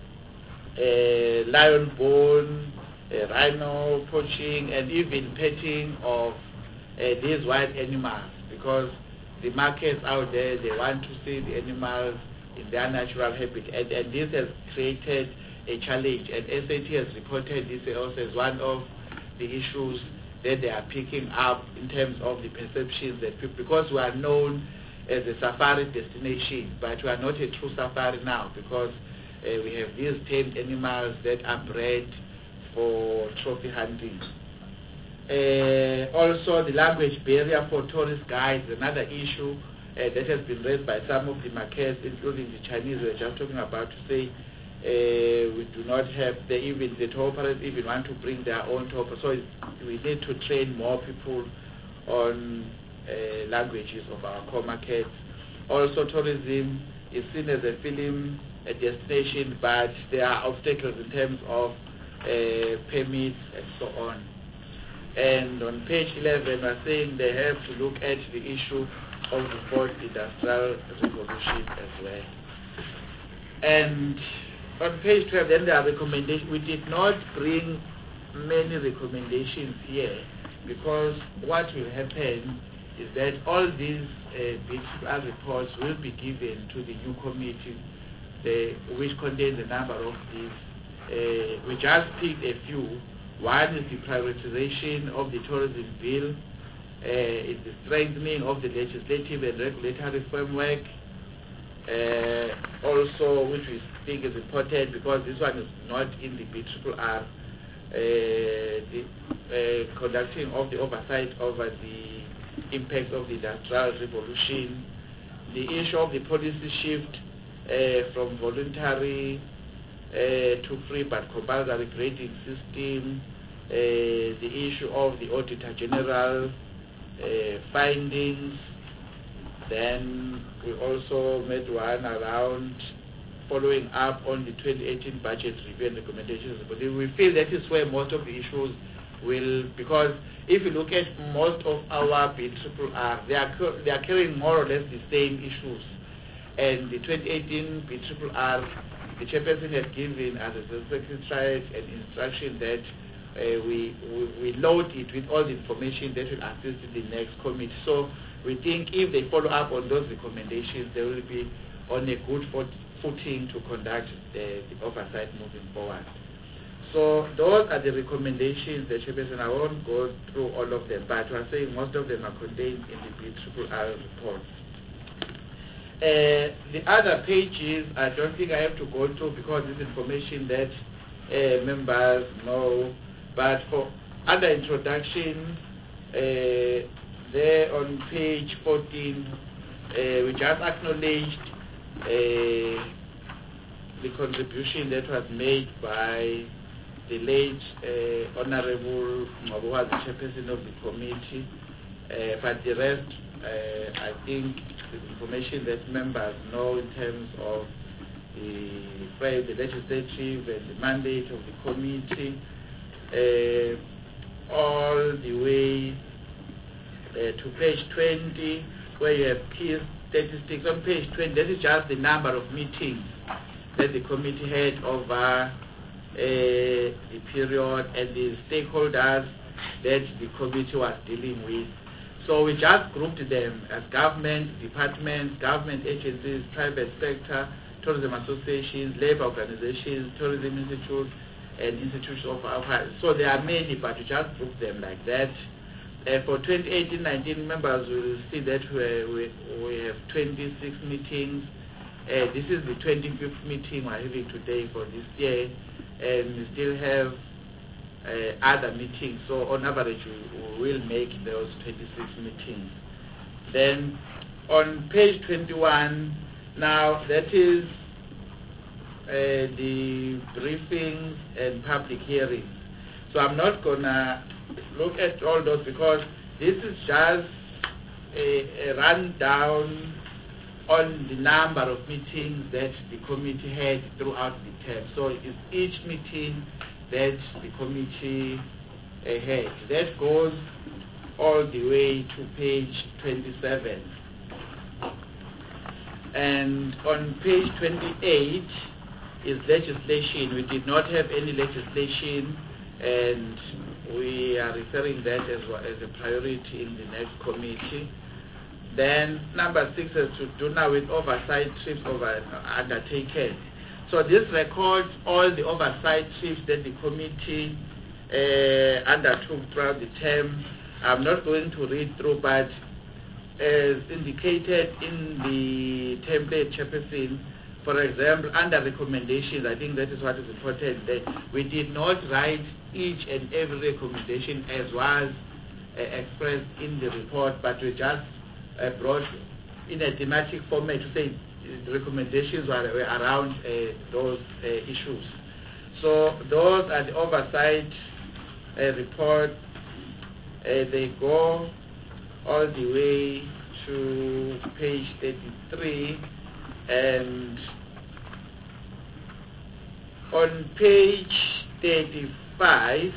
S4: uh, lion bone, uh, rhino poaching, and even petting of uh, these wild animals, because the markets out there, they want to see the animals in their natural habitat, and, and this has created a challenge, and S A T has reported this also as one of the issues that they are picking up in terms of the perceptions that people, because we are known as a safari destination, but we are not a true safari now because uh, we have these tamed animals that are bred for trophy hunting. Uh, also, the language barrier for tourist guides, another issue uh, that has been raised by some of the markets, including the Chinese we were just talking about, to say uh, we do not have, the, even the tour operators even want to bring their own tour. So it's, we need to train more people on uh, languages of our core markets. Also, tourism is seen as a film a destination, but there are obstacles in terms of uh, permits and so on. And on page eleven, we're saying they have to look at the issue of the fourth industrial revolution as well. And on page twelve, then there are recommendations. We did not bring many recommendations here because what will happen is that all these uh, B T R reports will be given to the new committee, the, which contains a number of these. Uh, we just picked a few. One is the prioritization of the tourism bill, uh, it's the strengthening of the legislative and regulatory framework, uh, also which we think is important because this one is not in the B R R R, uh, the uh, conducting of the oversight over the impacts of the industrial revolution, the issue of the policy shift uh, from voluntary Uh, to free but compulsory grading system, uh, the issue of the Auditor General uh, findings. Then we also made one around following up on the twenty eighteen budget review and recommendations. But we feel that is where most of the issues will, because if you look at most of our B R R R, they are, they are carrying more or less the same issues. And the twenty eighteen B R R R, the chairperson had given as a secretariat an instruction that uh, we, we we load it with all the information that will assist in the next committee. So we think if they follow up on those recommendations, they will be on a good footing to conduct the, the oversight moving forward. So those are the recommendations, the chairperson. I won't go through all of them, but we're saying most of them are contained in the B R R R report. Uh, the other pages, I don't think I have to go through because it's information that uh, members know. But for other introduction, uh, there on page fourteen, uh, we just acknowledged uh, the contribution that was made by the late uh, Honorable Mwabuwa, the chairperson of the committee. Uh, but the rest, uh, I think, the information that members know in terms of the, the legislative and the mandate of the committee, uh, all the way uh, to page twenty, where you have key statistics. On page twenty, that is just the number of meetings that the committee had over uh, the period and the stakeholders that the committee was dealing with. So we just grouped them as government, departments, government agencies, private sector, tourism associations, labor organizations, tourism institutes, and institutions of our. So there are many, but we just grouped them like that. Uh, for twenty eighteen nineteen members, we will see that we, we, we have twenty-six meetings. Uh, this is the twenty-fifth meeting we're having today for this year, and we still have Uh, other meetings, so on average we will make those twenty-six meetings. Then on page twenty-one, now that is uh, the briefings and public hearings. So I'm not gonna look at all those because this is just a, a rundown on the number of meetings that the committee had throughout the term. So it's each meeting that the committee uh, had. That goes all the way to page twenty-seven. And on page twenty-eight is legislation. We did not have any legislation, and we are referring that as, well as a priority in the next committee. Then number six has to do now with oversight trips over undertaken. So this records all the oversight trips that the committee uh, undertook throughout the term. I'm not going to read through, but as indicated in the template, Chairperson, for example, under recommendations, I think that is what is important, that we did not write each and every recommendation as was uh, expressed in the report, but we just uh, brought in a thematic format to say the recommendations were, were around uh, those uh, issues. So those are the oversight uh, report. Uh, they go all the way to page thirty-three, and on page thirty-five,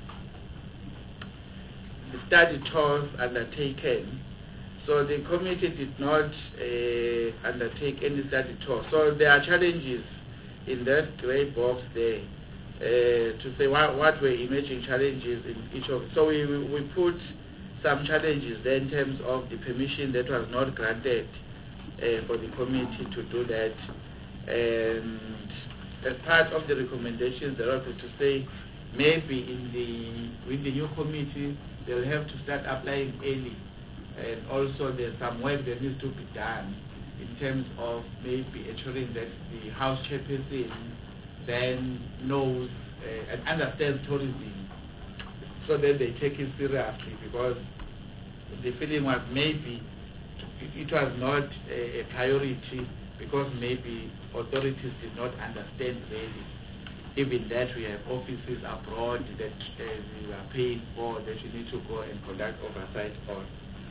S4: the study tours undertaken. So the committee did not uh, undertake any study tour. So there are challenges in that grey box there uh, to say what, what were emerging challenges in each of. So we we put some challenges there in terms of the permission that was not granted uh, for the committee to do that, and as part of the recommendations, there are to say maybe in the with the new committee they'll have to start applying early, and also there's some work that needs to be done in terms of maybe ensuring that the House Chairperson then knows uh, and understands tourism, so that they take it seriously, because the feeling was maybe it was not a, a priority because maybe authorities did not understand really. Even that we have offices abroad that uh, we are paying for, that you need to go and conduct oversight on.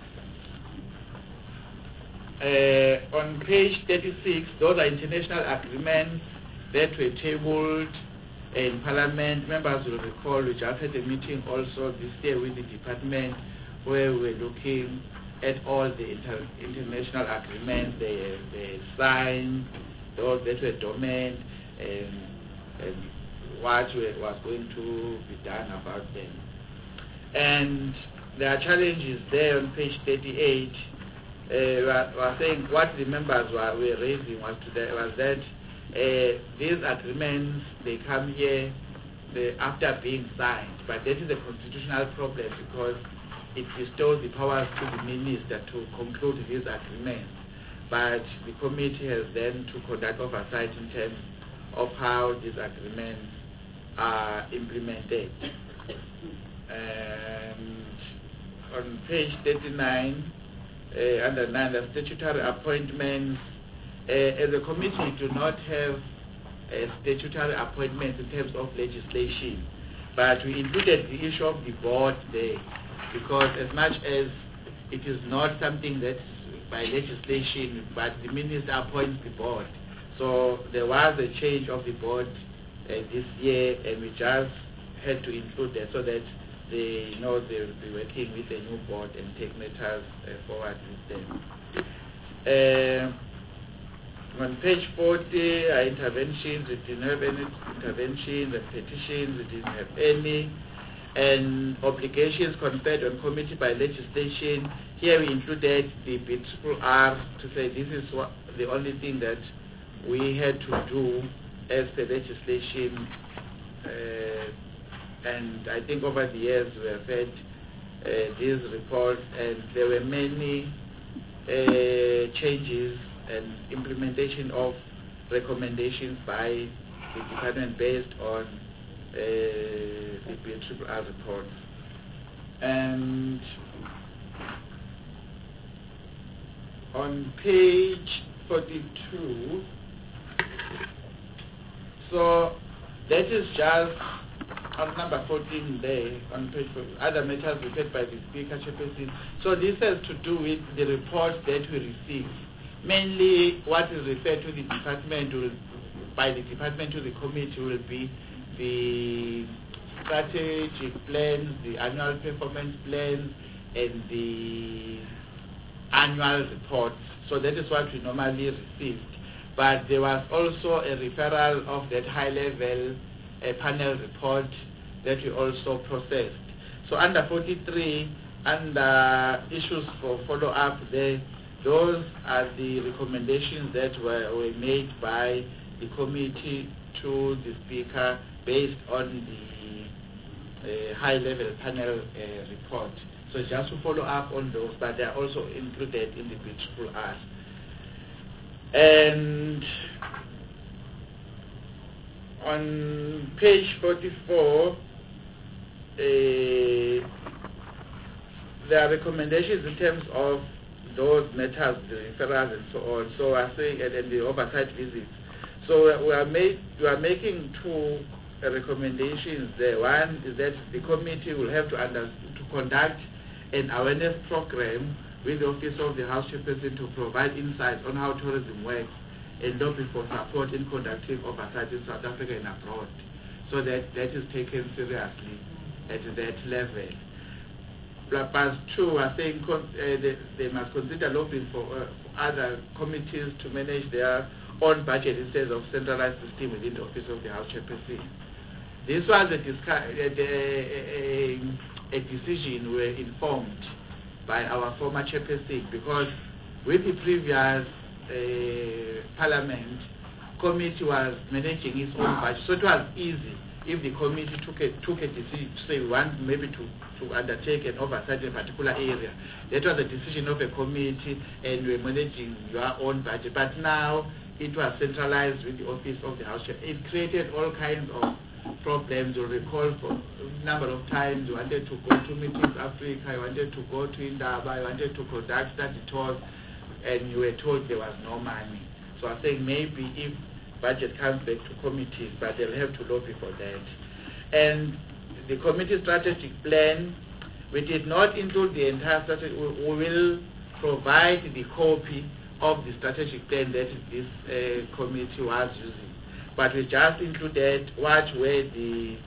S4: Uh, on page thirty-six, those are international agreements that were tabled in Parliament. Members will recall we just had a meeting also this year with the department where we were looking at all the inter international agreements they, they signed, those that were dormant, and, and what was going to be done about them. And there are challenges there on page thirty-eight. Uh, we are saying what the members were, were raising was, today, was that uh, these agreements, they come here they, after being signed, but that is a constitutional problem because it bestows the powers to the minister to conclude these agreements. But the committee has then to conduct oversight in terms of how these agreements are implemented. And on page thirty-nine, uh, under nine, the statutory appointments. Uh, as a committee, we do not have uh, statutory appointments in terms of legislation, but we included the issue of the board there, because as much as it is not something that's by legislation, but the minister appoints the board. So there was a change of the board uh, this year, and we just had to include that so that they know they'll be working with a new board and take matters uh, forward with them. Uh, on page forty, our interventions, we didn't have any interventions, and petitions, we didn't have any. And obligations conferred on committee by legislation, here we included the B R R to say this is what, the only thing that we had to do as per legislation. Uh, and I think over the years we have had uh, these reports, and there were many uh, changes and implementation of recommendations by the department based on Uh, the B R R report. And on page forty-two, so that is just on number fourteen there, on page forty, other matters referred by the Speaker, Chairperson. So this has to do with the reports that we receive. Mainly what is referred to the department will, by the department to the committee will be the strategic plans, the annual performance plans, and the annual reports. So that is what we normally received. But there was also a referral of that high-level uh, panel report that we also processed. So under forty-three, under issues for follow-up, there, those are the recommendations that were, were made by the committee to the Speaker based on the uh, high-level panel uh, report. So just to follow up on those, but they are also included in the Beautiful Art. And on page forty-four, uh, there are recommendations in terms of those matters, the referrals and so on. So I think, and then the oversight visits. So we are, made, we are making two uh, recommendations there. One is that the committee will have to, under, to conduct an awareness program with the Office of the House Chairperson to provide insights on how tourism works and lobby for support in conducting oversight in South Africa and abroad. So that that is taken seriously at that level. Plus two, I think uh, they, they must consider lobbying for, uh, for other committees to manage their own budget instead of centralized system within the Office of the House Chairperson. This was a, a, a, a decision we were informed by our former chairperson, because with the previous uh, parliament, committee was managing its own budget, so it was easy if the committee took a, took a decision to say we want maybe to, to undertake an oversight in a particular area. That was a decision of a committee and we're managing your own budget. But now it was centralized with the Office of the House Chair. It created all kinds of problems. You'll recall for a number of times you wanted to go to Meetings Africa, you wanted to go to Indaba, you wanted to conduct study tours, and you were told there was no money. So I think maybe if budget comes back to committees, but they'll have to lobby for that. And the committee strategic plan, we did not include the entire strategy. We, we will provide the copy of the strategic plan that this uh, committee was using. But we just included what were the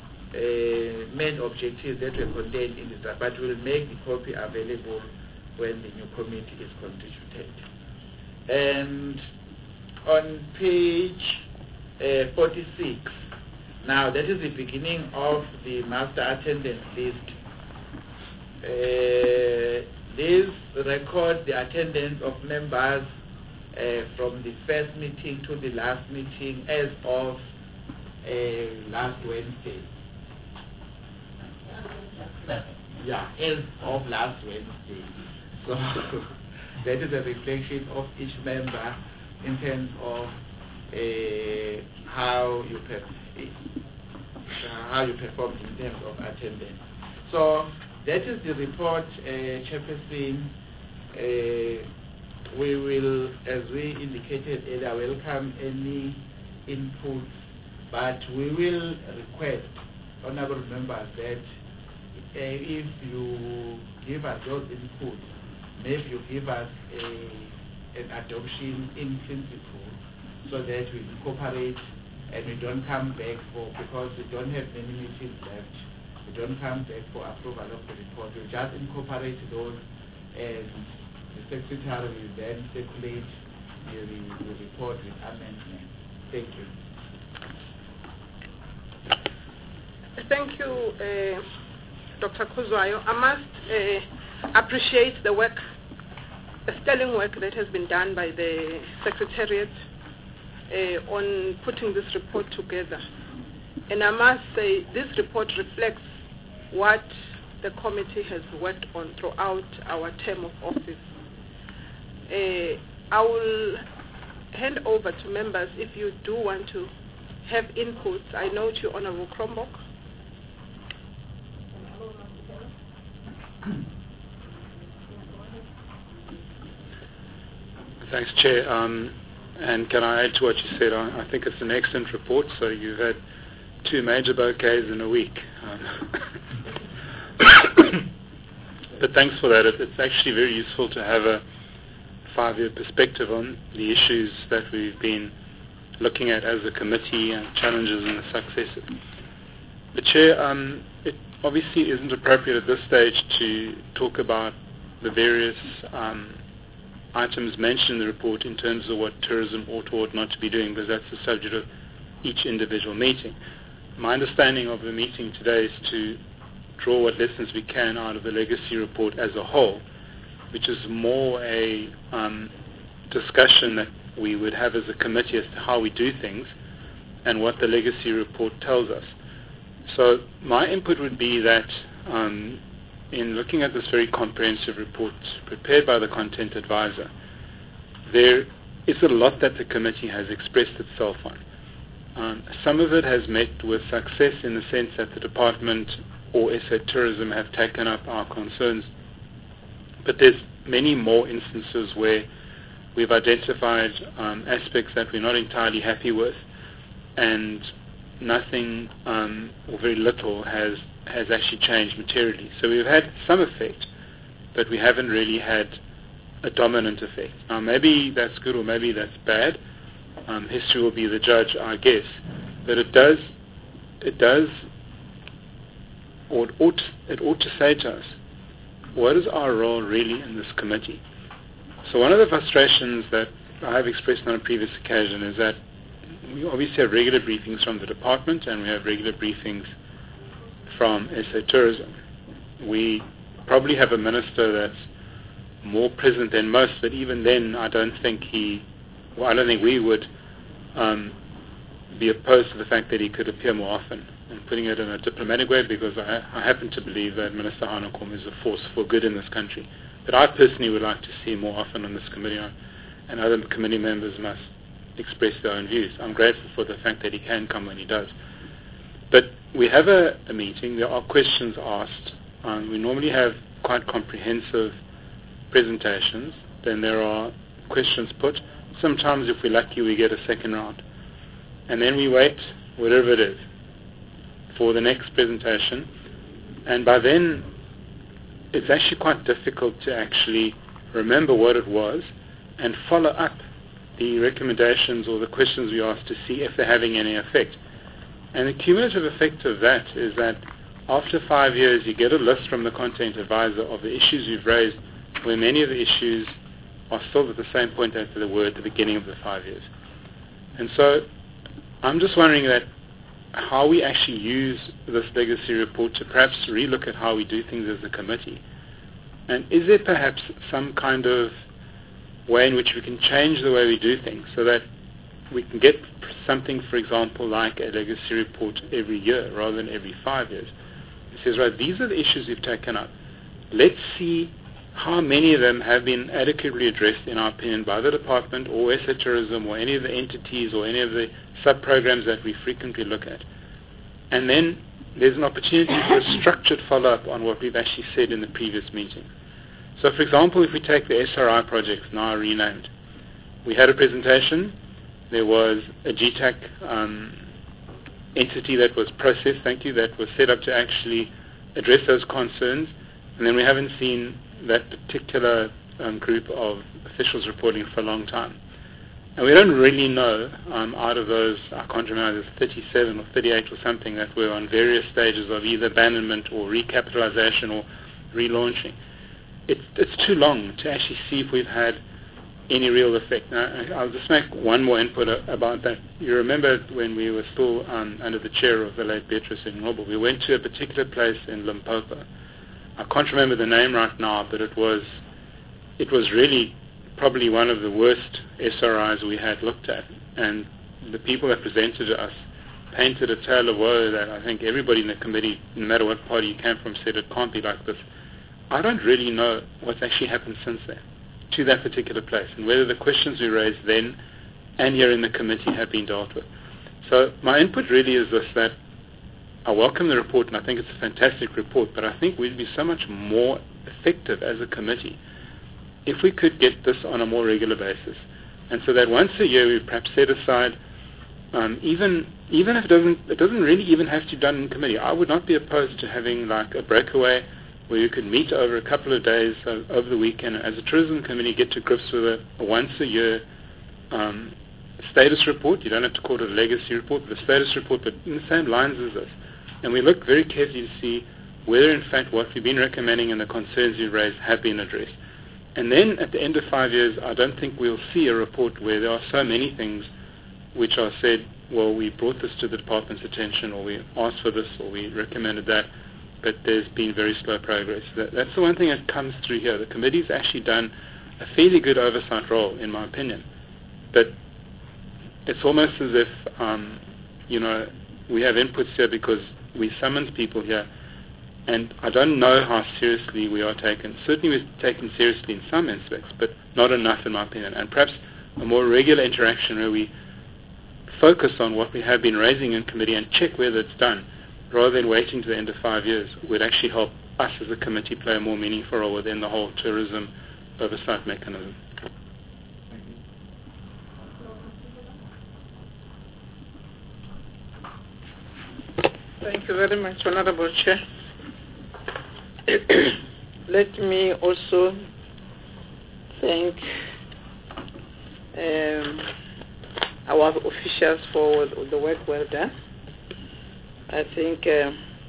S4: uh, main objectives that were contained in the strategy. But we'll make the copy available when the new committee is constituted. And on page uh, forty-six, now that is the beginning of the master attendance list. Uh, this records the attendance of members uh, from the first meeting to the last meeting as of uh, last Wednesday. Yeah, as of last Wednesday. So that is a reflection of each member in terms of uh, how you per uh, how you performed in terms of attendance. So that is the report, uh, Chairperson. Uh, we will, as we indicated earlier, welcome any inputs, but we will request, honourable members, that uh, if you give us those inputs, maybe you give us a, an adoption in principle so that we incorporate and we don't come back for, because we don't have many meetings left, we don't come back for approval of the report. We just incorporate those and the Secretary will then circulate the, the report with amendments. Thank you.
S1: Thank you, uh, Doctor Kuzwayo. I must uh, appreciate the work, the sterling work that has been done by the Secretariat uh, on putting this report together. And I must say this report reflects what the committee has worked on throughout our term of office. Uh, I will hand over to members if you do want to have inputs. I note you, Honourable Krombok.
S3: Thanks, Chair. Um, and can I add to what you said? I, I think it's an excellent report. So you've had two major bouquets in a week. Um, but thanks for that. It, it's actually very useful to have a five-year perspective on the issues that we've been looking at as a committee and challenges and the successes. The Chair, um, it obviously isn't appropriate at this stage to talk about the various um, items mentioned in the report in terms of what tourism ought or ought not to be doing, because that's the subject of each individual meeting. My understanding of the meeting today is to draw what lessons we can out of the legacy report as a whole, which is more a um, discussion that we would have as a committee as to how we do things and what the legacy report tells us. So my input would be that um, in looking at this very comprehensive report prepared by the Content Advisor, there is a lot that the committee has expressed itself on. Um, some of it has met with success in the sense that the department or S A Tourism have taken up our concerns, but there's many more instances where we've identified um, aspects that we're not entirely happy with, and nothing um, or very little has has actually changed materially. So we've had some effect, but we haven't really had a dominant effect. Now maybe that's good or maybe that's bad. Um, history will be the judge, I guess. But it does, it does, or it ought, it ought to say to us, what is our role really in this committee? So one of the frustrations that I have expressed on a previous occasion is that we obviously have regular briefings from the department and we have regular briefings from S A Tourism. We probably have a minister that's more present than most, but even then I don't think he, well, I don't think we would um, be opposed to the fact that he could appear more often, and putting it in a diplomatic way, because I, I happen to believe that Minister Hanekom is a force for good in this country. But I personally would like to see him more often on this committee, and other committee members must express their own views. I'm grateful for the fact that he can come when he does. But we have a, a meeting, there are questions asked, um, we normally have quite comprehensive presentations, then there are questions put. Sometimes if we're lucky we get a second round. And then we wait, whatever it is, for the next presentation, and by then it's actually quite difficult to actually remember what it was and follow up the recommendations or the questions we asked to see if they're having any effect. And the cumulative effect of that is that after five years you get a list from the Content Advisor of the issues you've raised, where many of the issues are still at the same point as they were at the beginning of the five years. And so I'm just wondering that how we actually use this legacy report to perhaps relook at how we do things as a committee. And is there perhaps some kind of way in which we can change the way we do things so that we can get something, for example, like a legacy report every year rather than every five years? It says, right, these are the issues we've taken up. Let's see how many of them have been adequately addressed, in our opinion, by the department or S A Tourism or any of the entities or any of the sub-programs that we frequently look at. And then there's an opportunity for a structured follow-up on what we've actually said in the previous meeting. So, for example, if we take the S R I projects, now renamed, we had a presentation. There was a G TAC um, entity that was processed, thank you, that was set up to actually address those concerns. And then we haven't seen that particular um, group of officials reporting for a long time. And we don't really know, um, out of those, I can't remember, there's thirty-seven or thirty-eight or something that were on various stages of either abandonment or recapitalization or relaunching. It, it's too long to actually see if we've had any real effect. Now, I'll just make one more input about that. You remember when we were still um, under the chair of the late Beatrice Ngcobo, we went to a particular place in Limpopo. I can't remember the name right now, but it was it was really probably one of the worst S R Is we had looked at. And the people that presented to us painted a tale of woe that I think everybody in the committee, no matter what party you came from, said it can't be like this. I don't really know what's actually happened since then to that particular place, and whether the questions we raised then and here in the committee have been dealt with. So my input really is this, that I welcome the report and I think it's a fantastic report, but I think we'd be so much more effective as a committee if we could get this on a more regular basis. And so that once a year we perhaps set aside, um, even even if it doesn't it doesn't really even have to be done in committee. I would not be opposed to having like a breakaway where you could meet over a couple of days uh, over the weekend as a tourism committee, get to grips with a, a once a year um, status report. You don't have to call it a legacy report, but a status report, but in the same lines as this. And we look very carefully to see whether in fact what we've been recommending and the concerns you've raised have been addressed. And then at the end of five years, I don't think we'll see a report where there are so many things which are said, well, we brought this to the department's attention, or we asked for this, or we recommended that, but there's been very slow progress. That, that's the one thing that comes through here. The committee's actually done a fairly good oversight role, in my opinion. But it's almost as if, um, you know, we have inputs here because we summons people here, And I don't know how seriously we are taken. Certainly we're taken seriously in some aspects, but not enough in my opinion. And perhaps a more regular interaction where we focus on what we have been raising in committee and check whether it's done, rather than waiting to the end of five years, would actually help us as a committee play a more meaningful role within the whole tourism oversight mechanism.
S1: Thank you very much, Honorable Chair. Let me also thank um, our officials for the work well done. I think uh,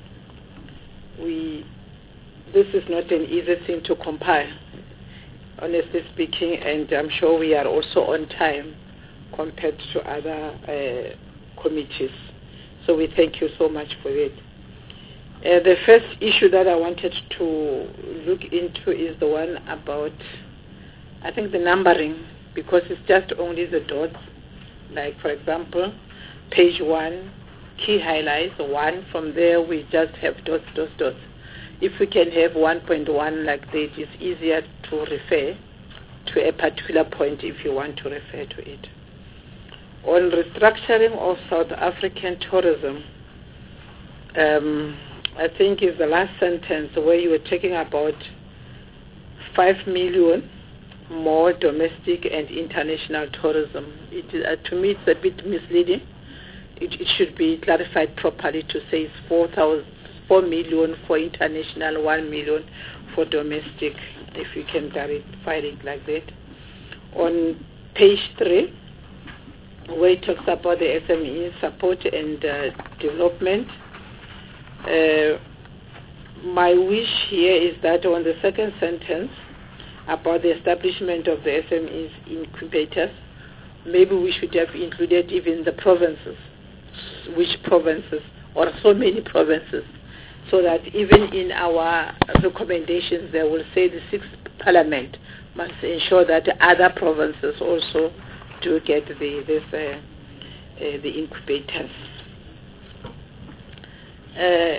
S1: we this is not an easy thing to compile, honestly speaking, and I'm sure we are also on time compared to other uh, committees. So we thank you so much for it. Uh, the first issue that I wanted to look into is the one about, I think, the numbering, because it's just only the dots. Like, for example, page one, key highlights, one, from there we just have dots, dots, dots. If we can have one point one like that, it's easier to refer to a particular point if you want to refer to it. On restructuring of South African tourism, um, I think is the last sentence where you were talking about five million more domestic and international tourism. It, uh, to me, it's a bit misleading. It, it should be clarified properly to say it's four thousand, four million for international, one million for domestic, if you can clarify it like that. On page three, where it talks about the S M E support and uh, development, uh, my wish here is that on the second sentence about the establishment of the S M Es incubators, maybe we should have included even the provinces, which provinces, or so many provinces, so that even in our recommendations they will say the sixth parliament must ensure that other provinces also do get the this uh, uh, the incubators. Uh,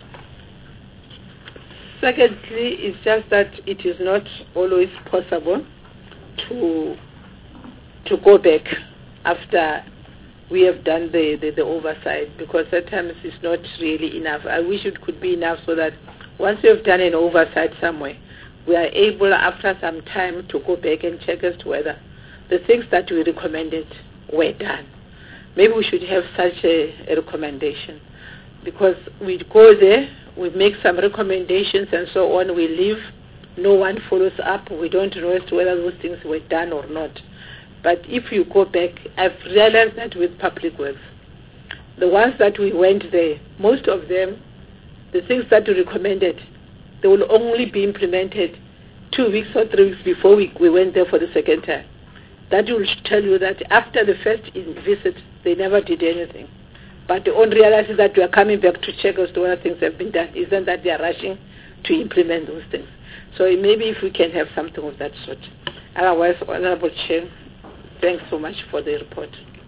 S1: secondly, it's just that it is not always possible to to go back after we have done the, the, the oversight, because at times it's not really enough. I wish it could be enough so that once we have done an oversight somewhere, we are able after some time to go back and check as to whether the things that we recommended were done. Maybe we should have such a, a recommendation, because we go there, we make some recommendations and so on, we leave, no one follows up, we don't know as to whether those things were done or not. But if you go back, I've realized that with public works, the ones that we went there, most of them, the things that we recommended, they will only be implemented two weeks or three weeks before we, we went there for the second time. That will tell you that after the first visit, they never did anything. But they only realize that we are coming back to check as to whether things have been done. Isn't that they are rushing to implement those things? So maybe if we can have something of that sort. Otherwise, Honorable Chair, thanks so much for the report.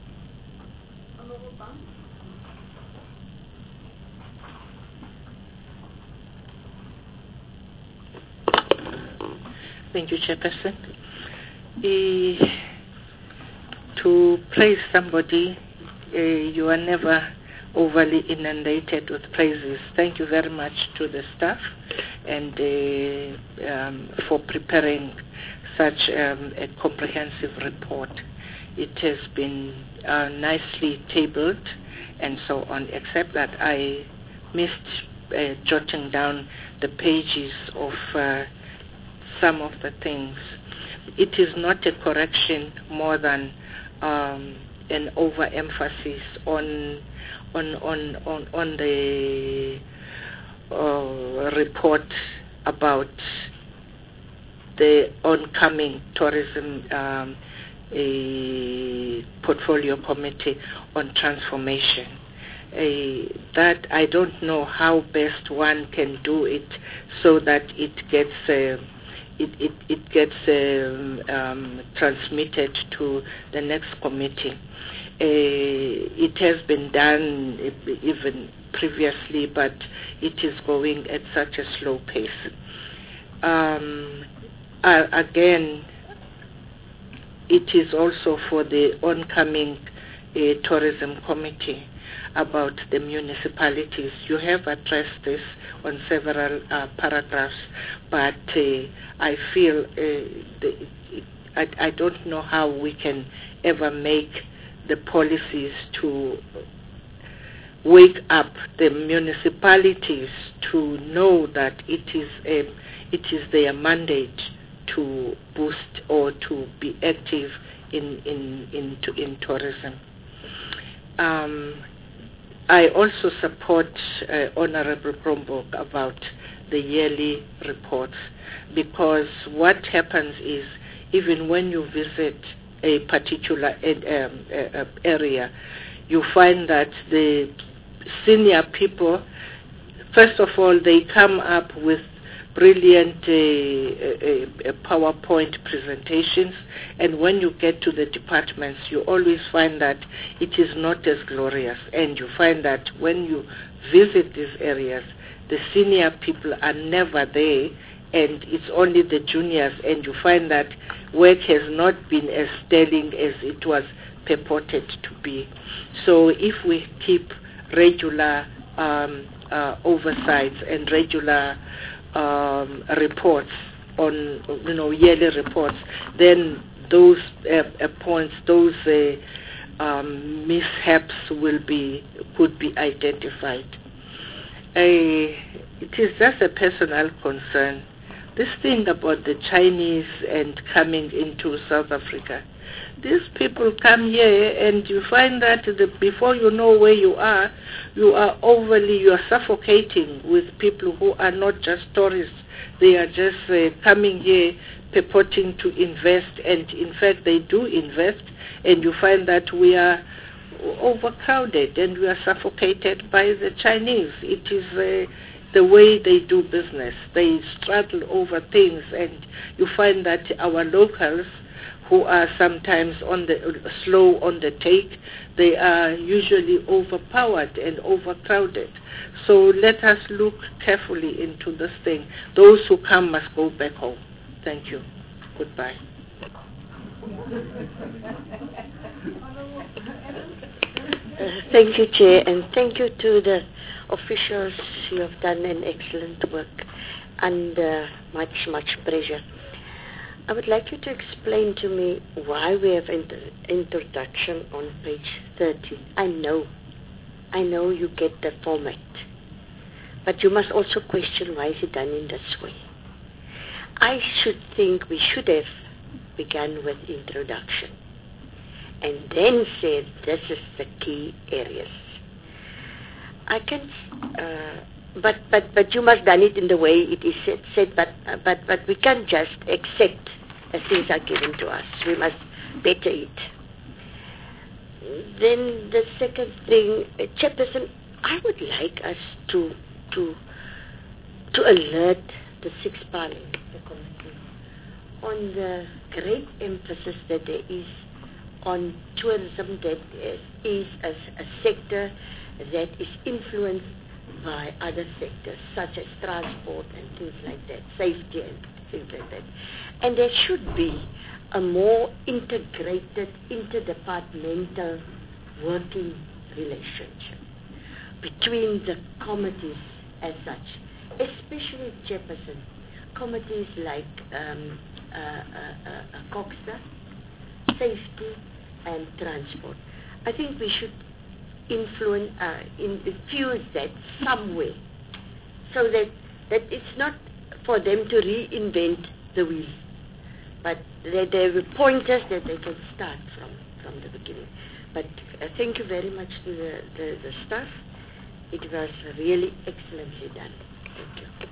S5: Thank you, Chairperson. Uh, to praise somebody, uh, you are never overly inundated with praises. Thank you very much to the staff and uh, um, for preparing such um, a comprehensive report. It has been uh, nicely tabled and so on, except that I missed uh, jotting down the pages of uh, some of the things. It is not a correction more than um, an overemphasis on on on on, on the uh, report about the oncoming tourism um, a portfolio committee on transformation. Uh, that I don't know how best one can do it so that it gets uh, it, it, it gets um, um, transmitted to the next committee. Uh, it has been done even previously, but it is going at such a slow pace. Um, uh, again, it is also for the oncoming uh, tourism committee about the municipalities. You have addressed this on several uh, paragraphs, but uh, I feel uh, the, I, I don't know how we can ever make the policies to wake up the municipalities to know that it is a, it is their mandate to boost or to be active in in in, to, in tourism. Um, I also support uh, Honorable Krombock about the yearly reports, because what happens is, even when you visit a particular ed, um, uh, area, you find that the senior people, first of all, they come up with brilliant uh, uh, uh, PowerPoint presentations, and when you get to the departments, you always find that it is not as glorious, and you find that when you visit these areas, the senior people are never there, and it's only the juniors, and you find that work has not been as sterling as it was purported to be. So if we keep regular um, uh, oversights and regular um, reports on, you know, yearly reports, then those uh, uh, points, those uh, um, mishaps will be could be identified. Uh, it is just a personal concern. This thing about the Chinese and coming into South Africa, these people come here and you find that the, before you know where you are, you are overly, you are suffocating with people who are not just tourists. They are just uh, coming here purporting to invest, and in fact they do invest, and you find that we are overcrowded and we are suffocated by the Chinese. It is uh, the way they do business. They struggle over things, and you find that our locals, who are sometimes on the slow on the take, they are usually overpowered and overcrowded. So let us look carefully into this thing. Those who come must go back home. Thank you. Goodbye.
S6: Uh, thank you, Chair, and thank you to the officials. You have done an excellent work, and uh, much, much pressure. I would like you to explain to me why we have inter introduction on page thirty. I know, I know you get the format, but you must also question why is it done in this way. I should think we should have begun with introduction and then said this is the key areas. I can, uh, but but but you must done it in the way it is said. said but uh, but but we can't just accept as things are given to us. We must better it. Then the second thing, uh, Chairperson, I would like us to to to alert the Sixth Parliament, the committee, on the great emphasis that there is on tourism, that is a, a sector that is influenced by other sectors such as transport and things like that, safety and things like that. And there should be a more integrated, interdepartmental working relationship between the committees as such, especially Chairperson, committees like um, uh, uh, uh, COGSA, safety and transport. I think we should influence, uh, infuse that somewhere, so that, that it's not for them to reinvent the wheel, but that there are pointers that they can start from, from the beginning. But uh, thank you very much to the, the, the staff. It was really excellently done. Thank you.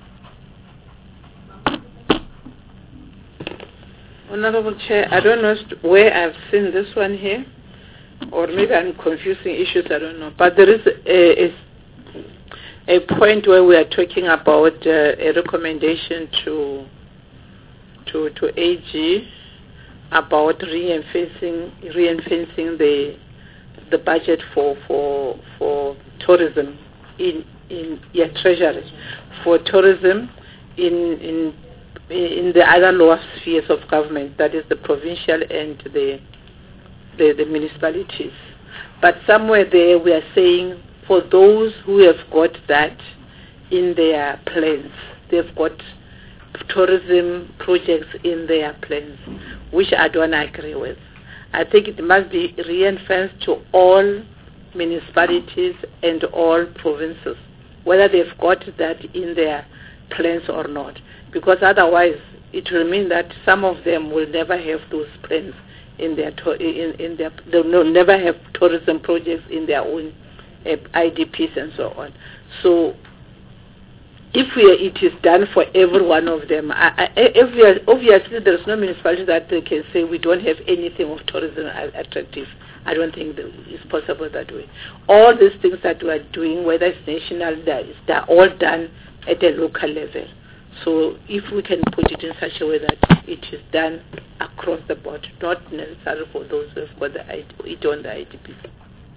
S5: Honorable Chair, I don't know where I've seen this one here, or maybe I'm confusing issues, I don't know. But there is a, a, a point where we are talking about uh, a recommendation to to to A G about reinforcing reinforcing the the budget for for for tourism in in yeah, treasury for tourism in in in the other lower spheres of government, that is the provincial and the the, the municipalities. But somewhere there we are saying for those who have got that in their plans, they've got tourism projects in their plans, which I don't agree with. I think it must be reinforced to all municipalities and all provinces, whether they've got that in their plans or not, because otherwise it will mean that some of them will never have those plans in their to- in, in their they'll never have tourism projects in their own uh, I D Ps and so on. So if we, it is done for every one of them, I, I, if we are, obviously there is no municipality that they can say we don't have anything of tourism attractive. I don't think that it's possible that way. All these things that we are doing, whether it's national, they're all done at a local level. So if we can put it in such a way that it is done across the board, not necessarily for those who have got the I D, it on the I D P.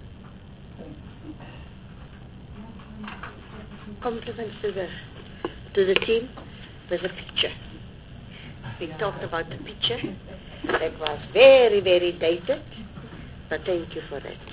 S6: Compliments to the to the team with the picture. We talked about the picture. That was very, very dated. But thank you for that.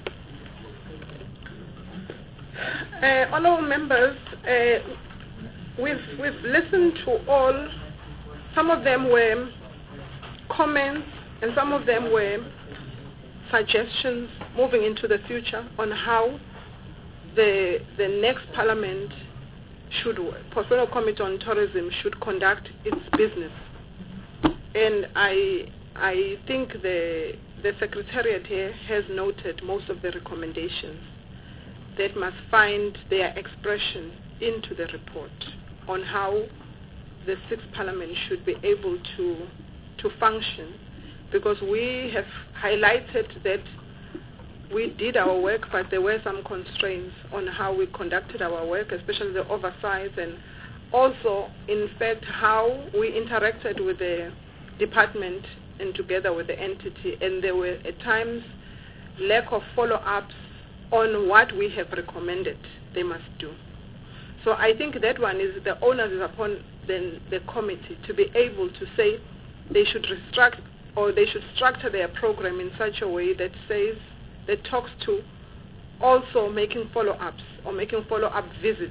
S1: Uh, honourable members, uh, we've we've listened to all. Some of them were comments, and some of them were suggestions moving into the future on how the the next Parliament should, Portfolio Committee on Tourism should conduct its business. And I I think the the Secretariat here has noted most of the recommendations that must find their expression into the report on how the sixth Parliament should be able to to function, because we have highlighted that we did our work, but there were some constraints on how we conducted our work, especially the oversight, and also, in fact, how we interacted with the department and together with the entity. And there were at times lack of follow-ups on what we have recommended they must do. So I think that one is the onus is upon the, the committee to be able to say they should restruct or they should structure their program in such a way that says that talks to also making follow-ups or making follow-up visits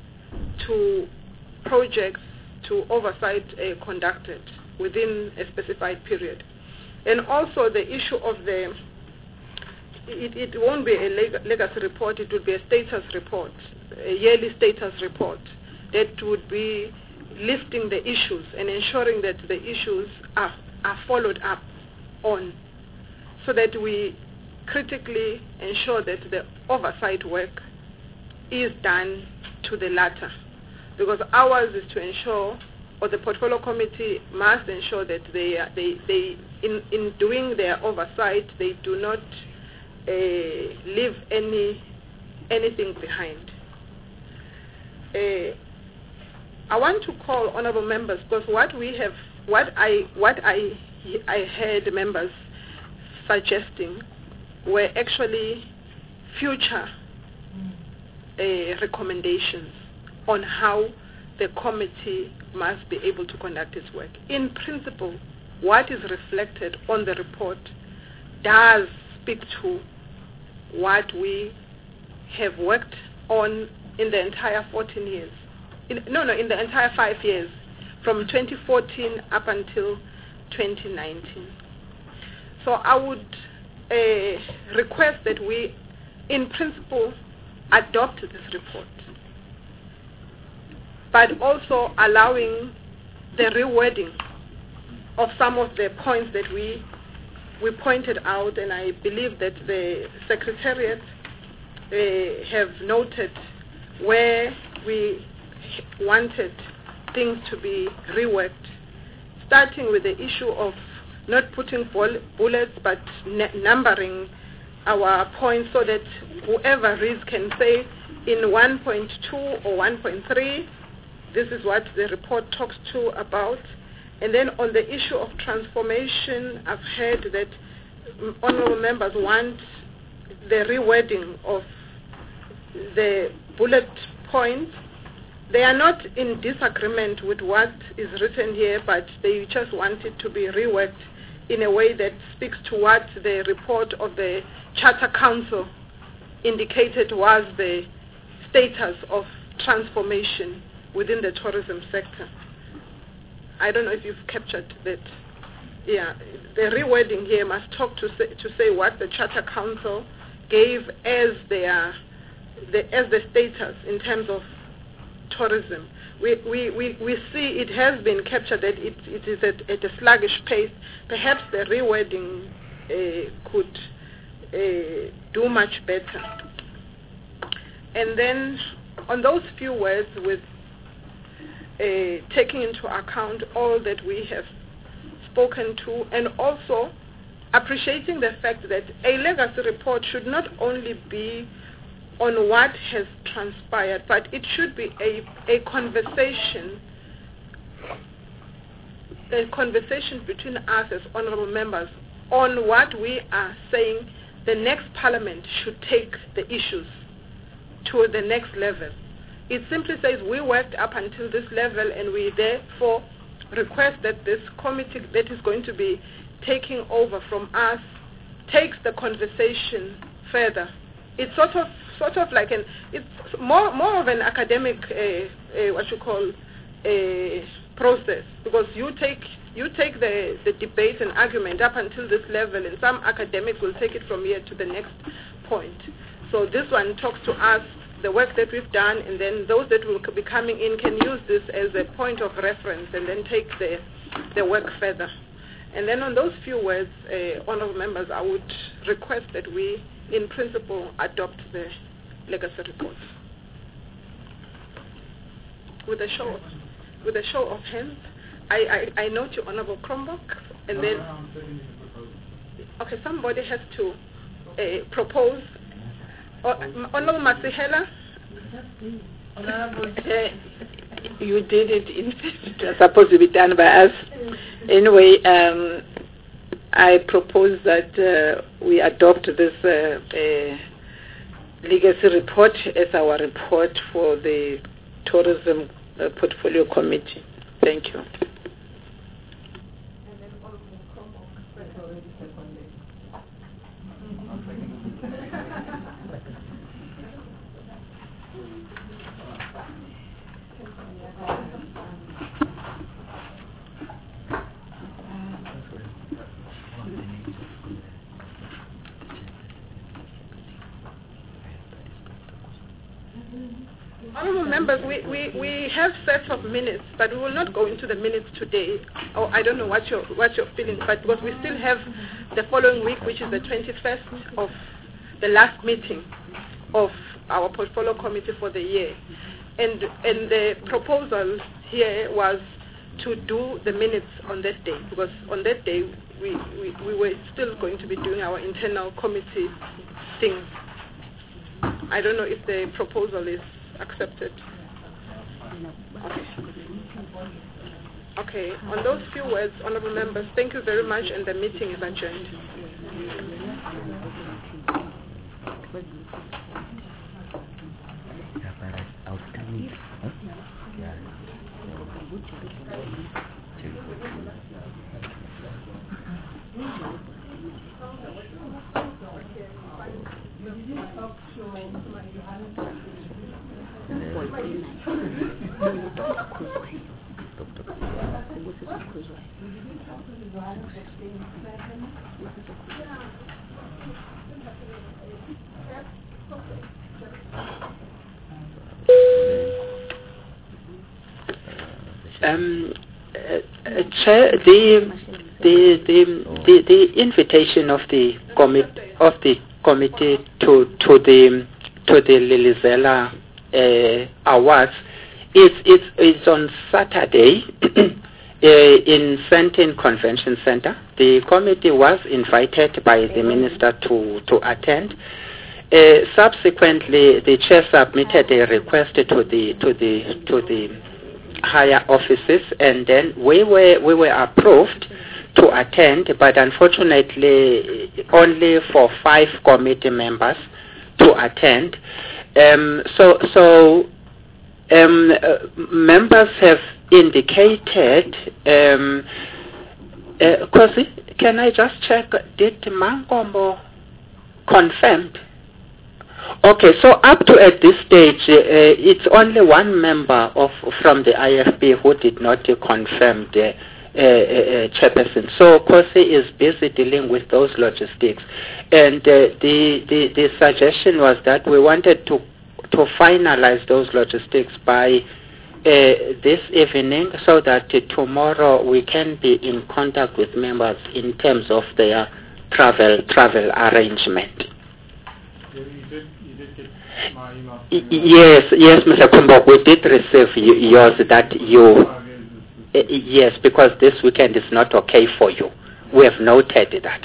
S1: to projects to oversight uh, conducted within a specified period. And also the issue of the, it, it won't be a leg- legacy report, it will be a status report, a yearly status report that would be listing the issues and ensuring that the issues are, are followed up on, so that we critically ensure that the oversight work is done to the latter. Because ours is to ensure, or the Portfolio Committee must ensure that they, are, they, they in, in doing their oversight, they do not uh, leave any anything behind. Uh, I want to call honourable members, because what we have, what I, what I, I heard members suggesting were actually future uh, recommendations on how the committee must be able to conduct its work. In principle, what is reflected on the report does speak to what we have worked on in the entire fourteen years. In, no, no, in the entire five years, from twenty fourteen up until twenty nineteen. So I would uh, request that we, in principle, adopt this report, but also allowing the rewording of some of the points that we we pointed out, and I believe that the Secretariat uh, have noted where we wanted things to be reworked, starting with the issue of not putting bullets but n- numbering our points so that whoever reads can say in one point two or one point three, this is what the report talks to about. And then on the issue of transformation, I've heard that honourable members want the rewording of the bullet points. They are not in disagreement with what is written here, but they just want it to be reworked in a way that speaks to what the report of the Charter Council indicated was the status of transformation within the tourism sector. I don't know if you've captured that. Yeah, the rewording here must talk to say, to say what the Charter Council gave as their the, as the status in terms of tourism. We, we, we, we see it has been captured that it, it is at, at a sluggish pace. Perhaps the rewording uh, could uh, do much better. And then on those few words, with uh, taking into account all that we have spoken to, and also appreciating the fact that a legacy report should not only be on what has transpired, but it should be a, a conversation, a conversation between us as honorable members on what we are saying the next parliament should take the issues to the next level. It simply says we worked up until this level and we therefore request that this committee that is going to be taking over from us takes the conversation further. It's sort of sort of like an it's more more of an academic uh, uh, what you call a process, because you take you take the, the debate and argument up until this level, and some academics will take it from here to the next point. So this one talks to us the work that we've done, and then those that will be coming in can use this as a point of reference and then take the the work further. And then on those few words, uh, honourable members, I would request that we, in principle, adopt the legacy report. With a show, with a show of hands, I, I, I note you, Honourable Cronbach, and then okay, somebody has to uh, propose. Uh, Honourable Masihela.
S5: You did it in it was supposed to be done by us. Anyway, um, I propose that uh, we adopt this uh, uh, legacy report as our report for the Tourism uh, Portfolio Committee. Thank you.
S1: Honourable members, we, we, we have sets of minutes, but we will not go into the minutes today. Oh, I don't know what you're, what you're feeling, but because we still have the following week, which is the twenty-first of the last meeting of our portfolio committee for the year. And, and the proposal here was to do the minutes on that day, because on that day we, we, we were still going to be doing our internal committee things. I don't know if the proposal is accepted. Okay. Okay. On those few words, honourable members, thank you very much, and the meeting is adjourned.
S2: Um, uh, uh, Chair, the the the the, the invitation of the committee of the committee to to the to the Lilizela uh, Awards is it's it's on Saturday uh, in Sandton Convention Center. The committee was invited by the minister to to attend. Uh, subsequently, the chair submitted a request to the to the to the higher offices, and then we were we were approved to attend, but unfortunately only for five committee members to attend. Um, so, so um, uh, members have indicated. Um, uh, Kosi, can I just check? Did Mankombo confirmed? Okay, so up to at this stage, uh, it's only one member of from the I F P who did not uh, confirm the uh, uh, chairperson. So Kosi is busy dealing with those logistics, and uh, the, the the suggestion was that we wanted to to finalize those logistics by uh, this evening, so that uh, tomorrow we can be in contact with members in terms of their travel travel arrangement.
S3: You did, you did get my email.
S2: Yes, yes, Mister Kumbok, we did receive y- yours that you, uh, yes, because this weekend is not okay for you. We have noted that.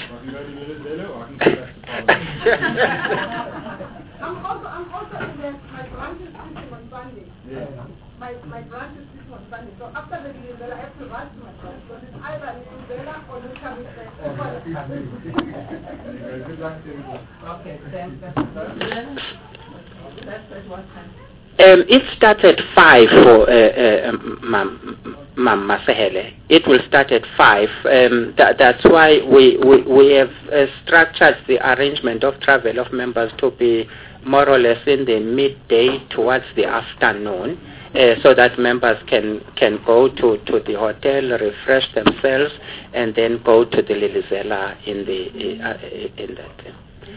S1: I'm also, I'm also in the, my branch is sitting on Sunday.
S3: Yeah.
S1: My, my branch is sitting on Sunday. So after the Lizella, I have to rush to my branch. So it's either Lizella or Lizella.
S3: Good luck to you.
S5: Okay, then that's that's at what time?
S2: Um, it starts at five for uh, uh, Ma'am Masahele. It will start at five. Um, that, that's why we we, we have uh, structured the arrangement of travel of members to be more or less in the midday towards the afternoon, uh, so that members can can go to, to the hotel, refresh themselves, and then go to the Lilizela in the uh, in that.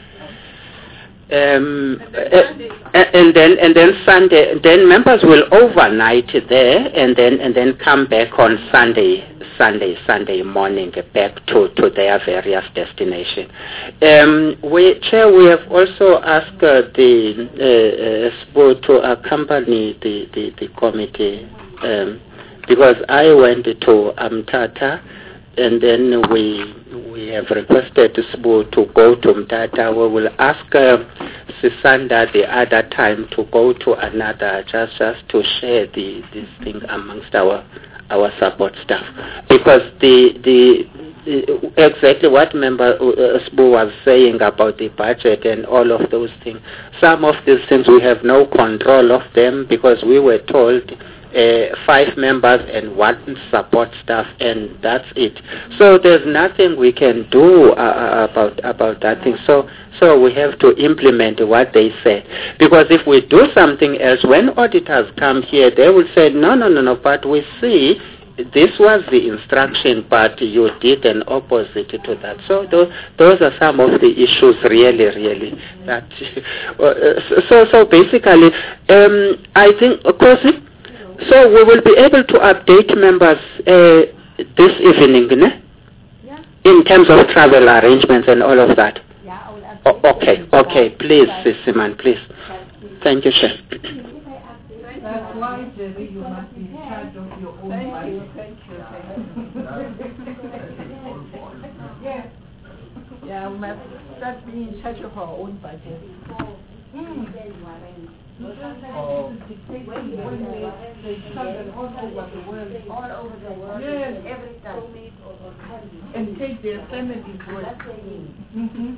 S2: Um, uh, and then and then Sunday, then members will overnight there, and then and then come back on Sunday, Sunday, Sunday morning back to, to their various destinations. Um, we, Chair, we have also asked uh, the uh, uh, S B O to accompany the the, the committee, um, because I went to Amtata, and then we we have requested S B O to go to Mtata. We will ask uh, Sisanda the other time to go to another, just just to share the this thing amongst our our support staff, because the the, the exactly what member uh, S B O was saying about the budget and all of those things. Some of these things we have no control of them, because we were told Uh, five members and one support staff, and that's it. So there's nothing we can do uh, about about that thing. So so we have to implement what they said, because if we do something else, when auditors come here, they will say no no no no. But we see this was the instruction, but you did an opposite to that. So those those are some of the issues, really really. That so so basically, um, I think of course. So we will be able to update members uh, this evening, ne?
S6: Yeah.
S2: In terms of travel arrangements and all of that.
S6: Yeah, I will update.
S2: O- okay, okay, please, Siman, please. Thank you, Chef.
S5: That's why, Jerry, you must be in charge of your own
S6: Thank
S5: life.
S6: you, thank you, thank you.
S5: Yeah. Yeah, we must start being in charge of our own budget. Mm. Because
S6: Oh.
S5: this is dictating when they, they travel all over the world.
S6: All over the world,
S5: Yes.
S6: every time.
S5: And take their families with. Mm-hmm.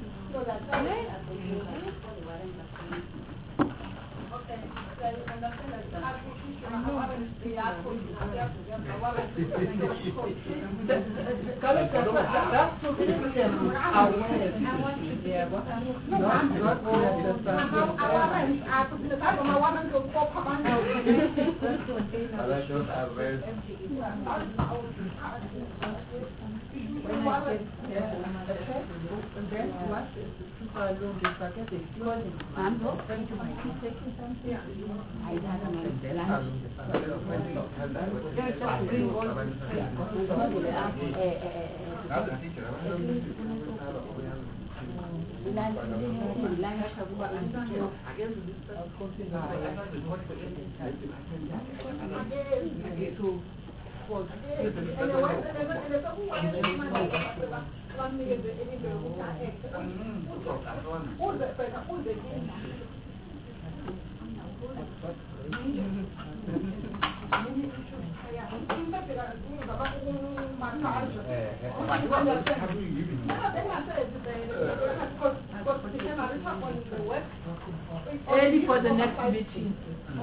S7: Early for the next meeting.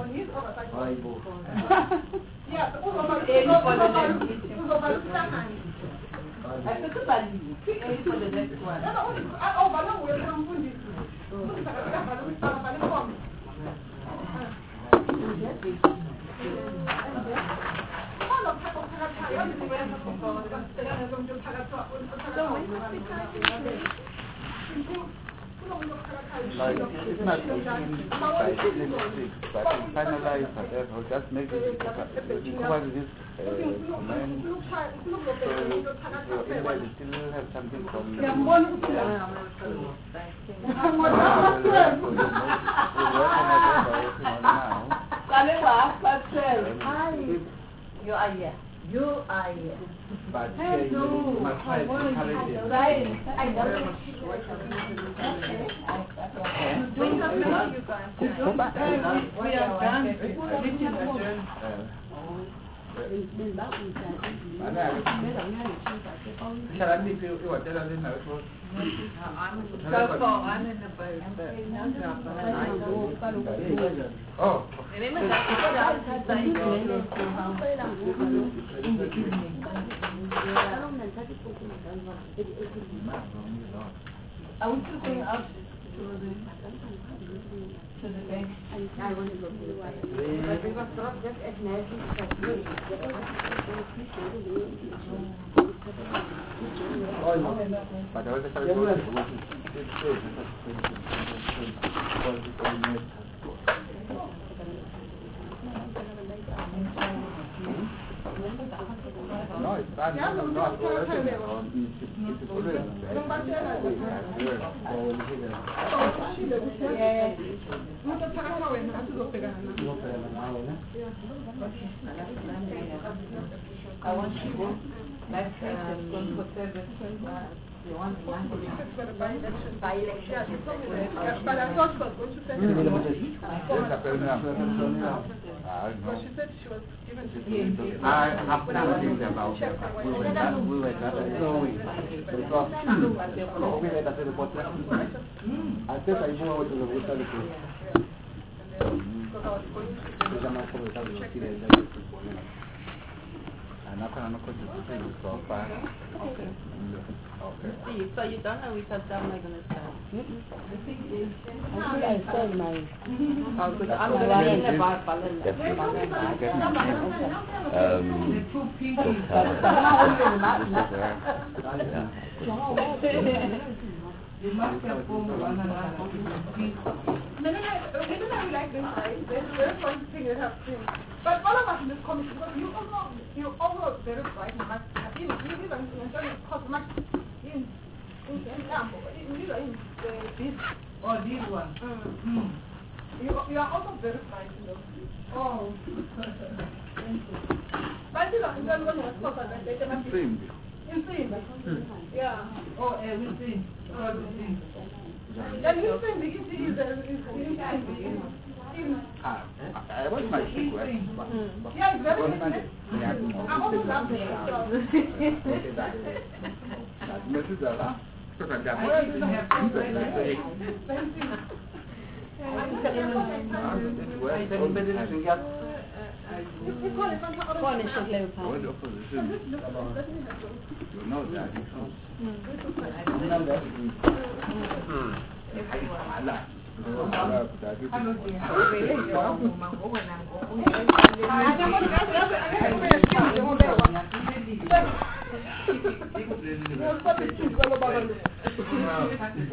S1: Yeah,
S7: Early for the next meeting. I think about early for the next one.
S8: Like, it's not by twenty-six, but to finalize whatever, just make it because this uh, comment. So, if you still have something from the uh, we'll work on
S7: You are here. You are here.
S8: But uh, you must try to encourage it.
S7: Right. I don't know. We are done. Meeting adjourned.
S8: Shall I leave you what tell us in the report? Oh.
S7: Are we still going out to the to the bank?
S6: I want to go to the bank. But we were brought just as nicely as we
S8: But I was No, it's not. It's not. It's
S7: I want to go back um, for service. You want to go by election? By election.
S1: But I thought she was going to send it. But she said she was given to me.
S8: I have nothing about it. We were not, we were not knowing. Because we had a report. I said I know what the voter is. And after I'm not going to say so far. Okay. Okay.
S7: So you don't know which time I'm going to start?
S6: I think I said mine.
S7: Oh, good. I'm going to about
S9: Um,
S7: You must have formed one another.
S1: No, no, no. The reason I like this side, there's a very fun thing that happens. But all of us in this committee, because you also, you also very bright and much. You even cost much in in Nambo, in in this.
S7: Oh, this one.
S1: Mm. You you are also very bright in those. Oh. But you know, you don't want to talk about that. They cannot be. In Sweden. Yeah.
S7: Oh, everything. Everything.
S1: Then you think the easy is the
S8: Ah, I was my secret.
S1: Yeah, it's very easy. I'm also laughing.
S8: Missus Allah. Because I'm
S7: I didn't have to say that.
S6: One is a leopard.
S8: You know that. You know that.
S1: I